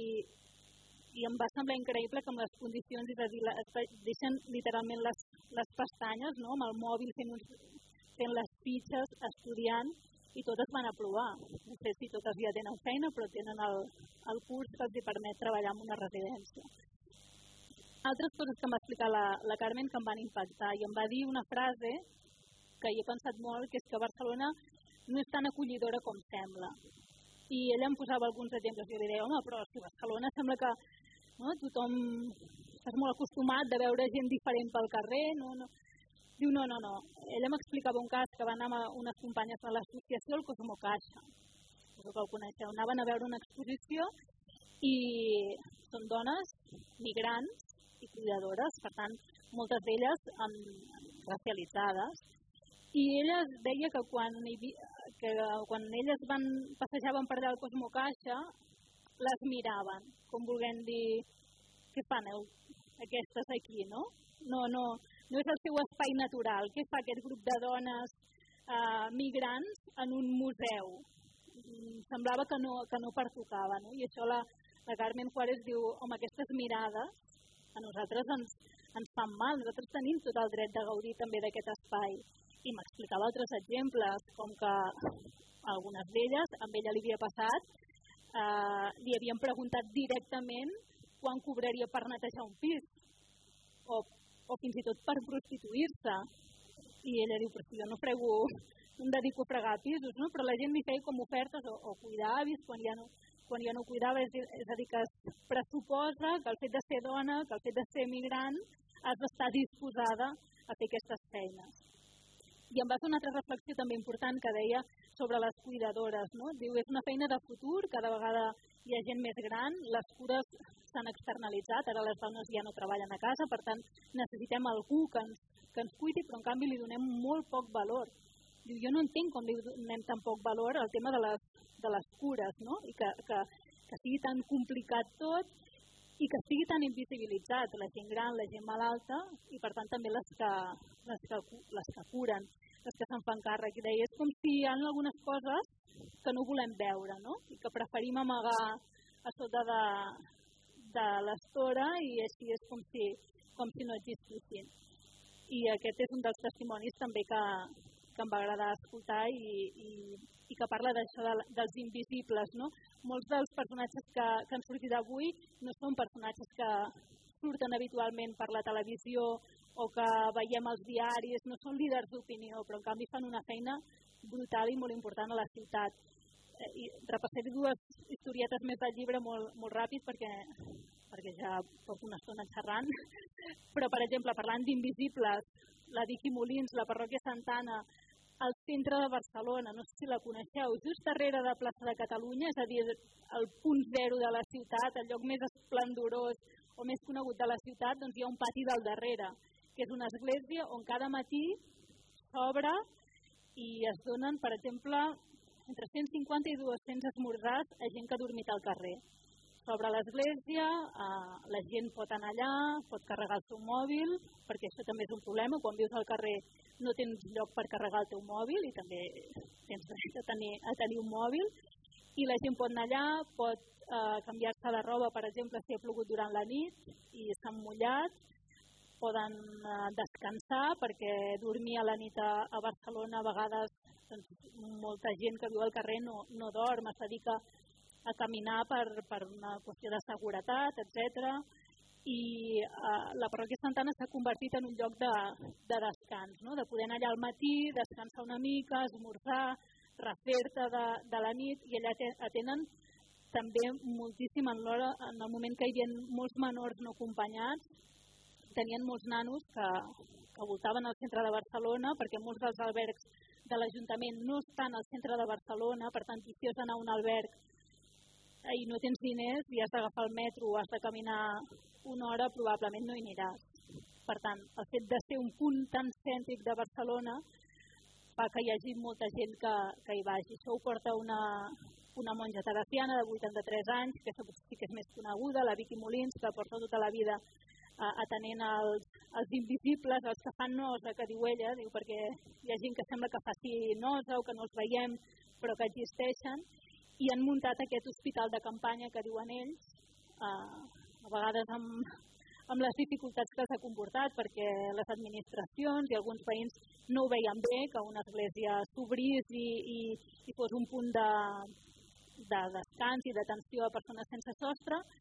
[SPEAKER 2] i em va semblar increïble que amb les condicions, és a dir, es deixen literalment les, les pestanyes, no? Amb el mòbil fent, uns, fent les fitxes, estudiant, i totes van aprovar. No sé si totes ja tenen feina, però tenen el, el curs que els permet treballar en una residència. Altres coses que em va explicar la, la Carmen que em van impactar, i em va dir una frase que hi he pensat molt, que és que Barcelona no és tan acollidora com sembla. I ella em posava alguns exemples, jo li deia, home, però si Barcelona sembla que no, tothom estàs molt acostumat de veure gent diferent pel carrer, no, no. Diu, no, no, no. Ella m'explicava un cas que va anar amb unes companyes de l'associació El Cosmo Caixa, que el coneixeu, anaven a veure una exposició i són dones migrants i cuidadores, per tant, moltes d'elles racialitzades. I ella deia que quan, que quan elles van, passejaven per allà al Cosmo Caixa, les miraven, com volent dir, què fan aquestes aquí, no? No, no, no és el seu espai natural. Què fa aquest grup de dones eh, migrants en un museu? Semblava que no, que no pertocava, no? I això la, la Carmen Juárez diu, home, aquestes mirades a nosaltres ens, ens fan mal, nosaltres tenim tot el dret de gaudir també d'aquest espai. I m'explicava altres exemples, com que algunes d'elles, amb ella li havia passat, eh, li havien preguntat directament quan cobraria per netejar un pis, o, o fins i tot per prostituir-se. I ella diu, però si jo no frego, no em dedico a fregar pisos, no? Però la gent li feia com ofertes o, o cuidar avis quan ja no, quan ja no cuidava, és, és a dir, que es pressuposa que el fet de ser dona, que el fet de ser migrant, has d'estar disposada a fer aquestes feines. I em va fer una altra reflexió també important que deia sobre les cuidadores, no? Diu, és una feina de futur, cada vegada hi ha gent més gran, les cures s'han externalitzat, ara les dones ja no treballen a casa, per tant necessitem algú que ens, que ens cuidi, però en canvi li donem molt poc valor. Diu, jo no entenc com li donem tan poc valor al tema de les, de les cures, no? I que, que, que sigui tan complicat tot i que estigui tan invisibilitzat, la gent gran, la gent malalta, i per tant també les que, les que, les que curen, les que se'n fan càrrec. I deia, és com si hi ha algunes coses que no volem veure, no? I que preferim amagar a sota de, de l'estora i així és com si, com si no existissin. I aquest és un dels testimonis també que, que em va agradar escoltar i, i, i que parla d'això de, dels invisibles, no? Molts dels personatges que, que han sortit avui no són personatges que surten habitualment per la televisió o que veiem als diaris, no són líders d'opinió, però en canvi fan una feina brutal i molt important a la ciutat. I repassaré dues historietes més del llibre molt, molt ràpid perquè, perquè ja porto una estona xerrant, però per exemple, parlant d'invisibles, la Vicky Molins, la parròquia Santana, al centre de Barcelona, no sé si la coneixeu, just darrere de Plaça de Catalunya, és a dir, el punt zero de la ciutat, el lloc més esplendorós o més conegut de la ciutat, doncs hi ha un pati del darrere, que és una església on cada matí s'obre i es donen, per exemple, entre cent cinquanta i dos-cents esmorzars a gent que ha dormit al carrer. S'obre l'església, eh, la gent pot anar allà, pot carregar el seu mòbil, perquè això també és un problema, quan vius al carrer no tens lloc per carregar el teu mòbil i també tens dret a tenir, a tenir un mòbil, i la gent pot anar allà, pot eh, canviar-se de roba, per exemple, si ha plogut durant la nit i s'han mullat, poden eh, descansar, perquè dormir a la nit a, a Barcelona a vegades doncs, molta gent que viu al carrer no, no dorm, es dedica a caminar per, per una qüestió de seguretat, etcètera. I eh, la parròquia Santana s'ha convertit en un lloc de, de descans, no? De poder anar allà al matí, descansar una mica, esmorzar, refer-te de, de la nit, i allà atenen també moltíssim en l'hora, en el moment que hi havia molts menors no acompanyats, tenien molts nanos que, que voltaven al centre de Barcelona, perquè molts dels albergs de l'Ajuntament no estan al centre de Barcelona, per tant, si has d'anar a un alberg i no tens diners i has d'agafar el metro o has de caminar una hora, probablement no hi aniràs. Per tant, el fet de ser un punt tan cèntric de Barcelona fa que hi hagi molta gent que, que hi vagi. Això ho porta una, una monja teresiana de vuitanta-tres anys, que sí que és més coneguda, la Vicky Molins, que porta tota la vida eh, atenent els, els invisibles, els que fan nosa, que diu ella, diu, perquè hi ha gent que sembla que faci nosa o que no els veiem, però que existeixen, i han muntat aquest hospital de campanya que diuen ells, eh, a vegades amb, amb les dificultats que s'ha comportat, perquè les administracions i alguns veïns no ho veien bé, que una església s'obrís i, i, i fos un punt de, de descans i d'atenció a persones sense sostre,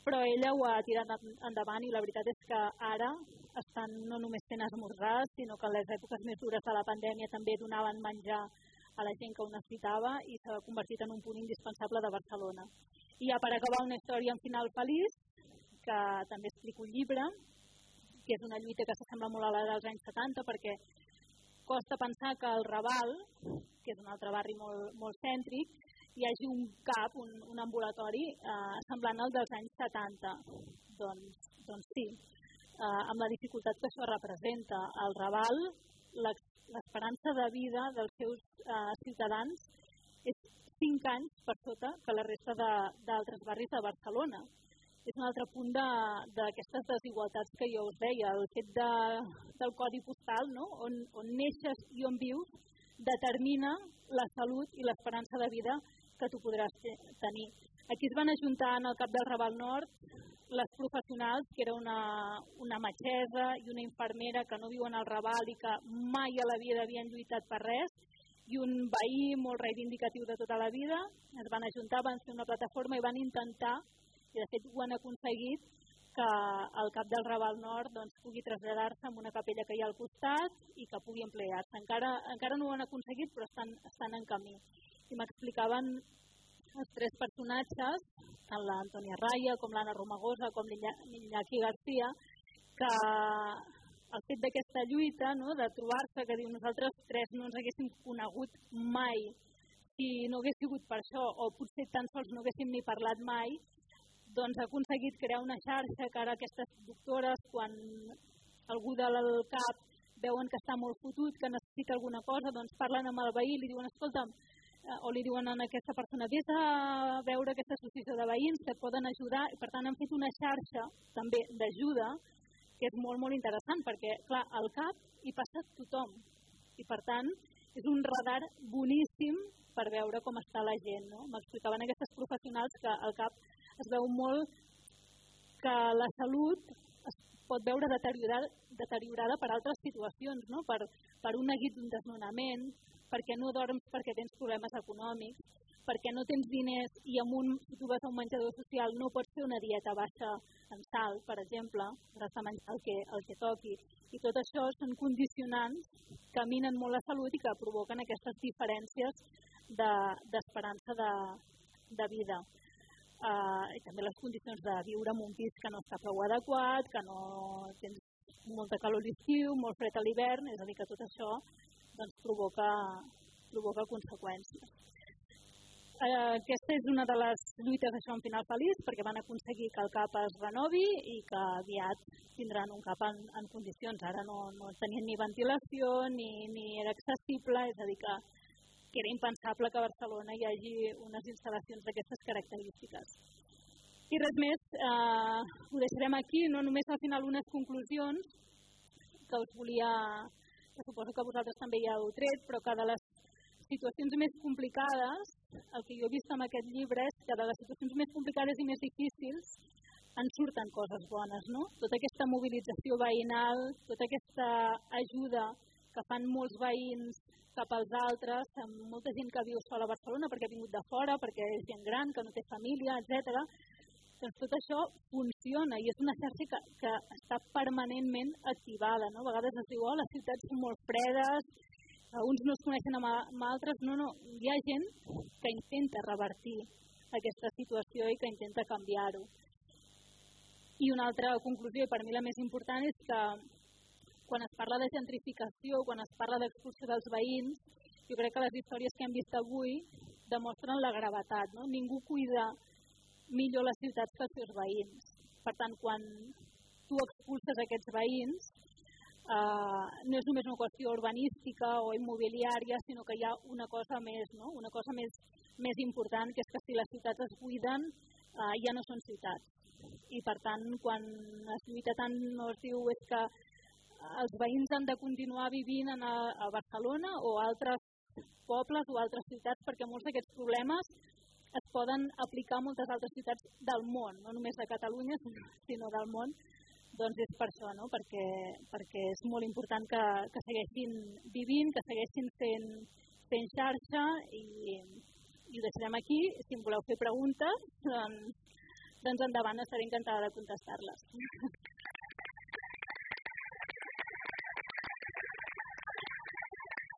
[SPEAKER 2] però ella ho ha tirat endavant i la veritat és que ara estan no només fent esmorzars, sinó que en les èpoques més dures de la pandèmia també donaven menjar a la gent que ho necessitava i s'ha convertit en un punt indispensable de Barcelona. I ja per acabar, una història en final feliç, que també explico un llibre, que és una lluita que s'assembla molt a la dels anys setanta, perquè costa pensar que al Raval, que és un altre barri molt, molt cèntric, hi hagi un CAP, un, un ambulatori, eh, semblant al dels anys setanta. Doncs, doncs sí, eh, amb la dificultat que això representa. Al Raval, l'esperança de vida dels seus eh, ciutadans és cinc anys per sota que la resta d'altres barris de Barcelona. És un altre punt d'aquestes de, desigualtats que jo us deia. El fet de, del codi postal, no? on, on neixes i on vius, determina la salut i l'esperança de vida que tu podràs tenir. Aquí es van ajuntar en el cap del Raval Nord les professionals, que era una, una metgessa i una infermera que no viuen al Raval i que mai a la vida havien lluitat per res, i un veí molt reivindicatiu de tota la vida. Es van ajuntar, van fer una plataforma i van intentar, i de fet ho han aconseguit, que el cap del Raval Nord doncs, pugui traslladar-se a una capella que hi ha al costat i que pugui emplear-se. Encara, encara no ho han aconseguit, però estan, estan en camí. I m'explicaven els tres personatges, tant l'Antònia Raya, com l'Anna Romagosa, com l'Iñaki Garcia, que el fet d'aquesta lluita, no, de trobar-se, que diu nosaltres tres no ens haguéssim conegut mai si no hagués sigut per això, o potser tan sols no haguéssim ni parlat mai, doncs ha aconseguit crear una xarxa que ara aquestes doctores, quan algú del CAP veuen que està molt fotut, que necessita alguna cosa, doncs parlen amb el veí i li diuen, escolta'm, o li diuen a aquesta persona, vés a veure aquesta associació de veïns que et poden ajudar, i per tant han fet una xarxa també d'ajuda que és molt, molt interessant, perquè, clar, al CAP hi passa tothom, i per tant és un radar boníssim per veure com està la gent, no? M'explicaven aquestes professionals que al CAP es veu molt que la salut es pot veure deteriorada, deteriorada per altres situacions, no? per, per un neguit d'un desnonament, perquè no dorms perquè tens problemes econòmics, perquè no tens diners i amb un, si tu vas a un menjador social no pots fer una dieta baixa en sal, per exemple, has de menjar el que, el que toqui. I tot això són condicionants que minen molt la salut i que provoquen aquestes diferències d'esperança de, de, de vida. Uh, i també les condicions de viure en un pis que no està prou adequat, que no tens molta calor a l'estiu, molt fred a l'hivern, és a dir, que tot això doncs, provoca, provoca conseqüències. Uh, aquesta és una de les lluites d'això en final feliç, perquè van aconseguir que el CAP es renovi i que aviat tindran un CAP en, en condicions. Ara no, no tenien ni ventilació ni, ni era accessible, és a dir, que que era impensable que a Barcelona hi hagi unes instal·lacions d'aquestes característiques. I res més, eh, ho deixarem aquí, no només al final unes conclusions que us volia, que suposo que vosaltres també ja heu tret, però que de les situacions més complicades, el que jo he vist en aquest llibre és que de les situacions més complicades i més difícils en surten coses bones, no? Tota aquesta mobilització veïnal, tota aquesta ajuda que fan molts veïns cap als altres, amb molta gent que viu sola a Barcelona perquè ha vingut de fora, perquè és gent gran, que no té família, etcètera. Doncs tot això funciona i és una xarxa que, que està permanentment activada. No? A vegades es diu, oh, les ciutats són molt fredes, uns no es coneixen amb, amb altres. No, no, hi ha gent que intenta revertir aquesta situació i que intenta canviar-ho. I una altra conclusió, i per mi la més important, és que quan es parla de gentrificació, quan es parla d'expulsió dels veïns, jo crec que les històries que hem vist avui demostren la gravetat. No? Ningú cuida millor les ciutats que els seus veïns. Per tant, quan tu expulses aquests veïns, eh, no és només una qüestió urbanística o immobiliària, sinó que hi ha una cosa més, no? una cosa més, més important, que és que si les ciutats es buiden, eh, ja no són ciutats. I per tant, quan es lluita tant, no es diu és que els veïns han de continuar vivint a, a Barcelona o a altres pobles o a altres ciutats, perquè molts d'aquests problemes es poden aplicar a moltes altres ciutats del món, no només de Catalunya, sinó del món. Doncs és per això, no? perquè, perquè és molt important que, que segueixin vivint, que segueixin fent, fent xarxa i, i ho deixarem aquí. Si em voleu fer preguntes, doncs Doncs endavant, estaré encantada de contestar-les.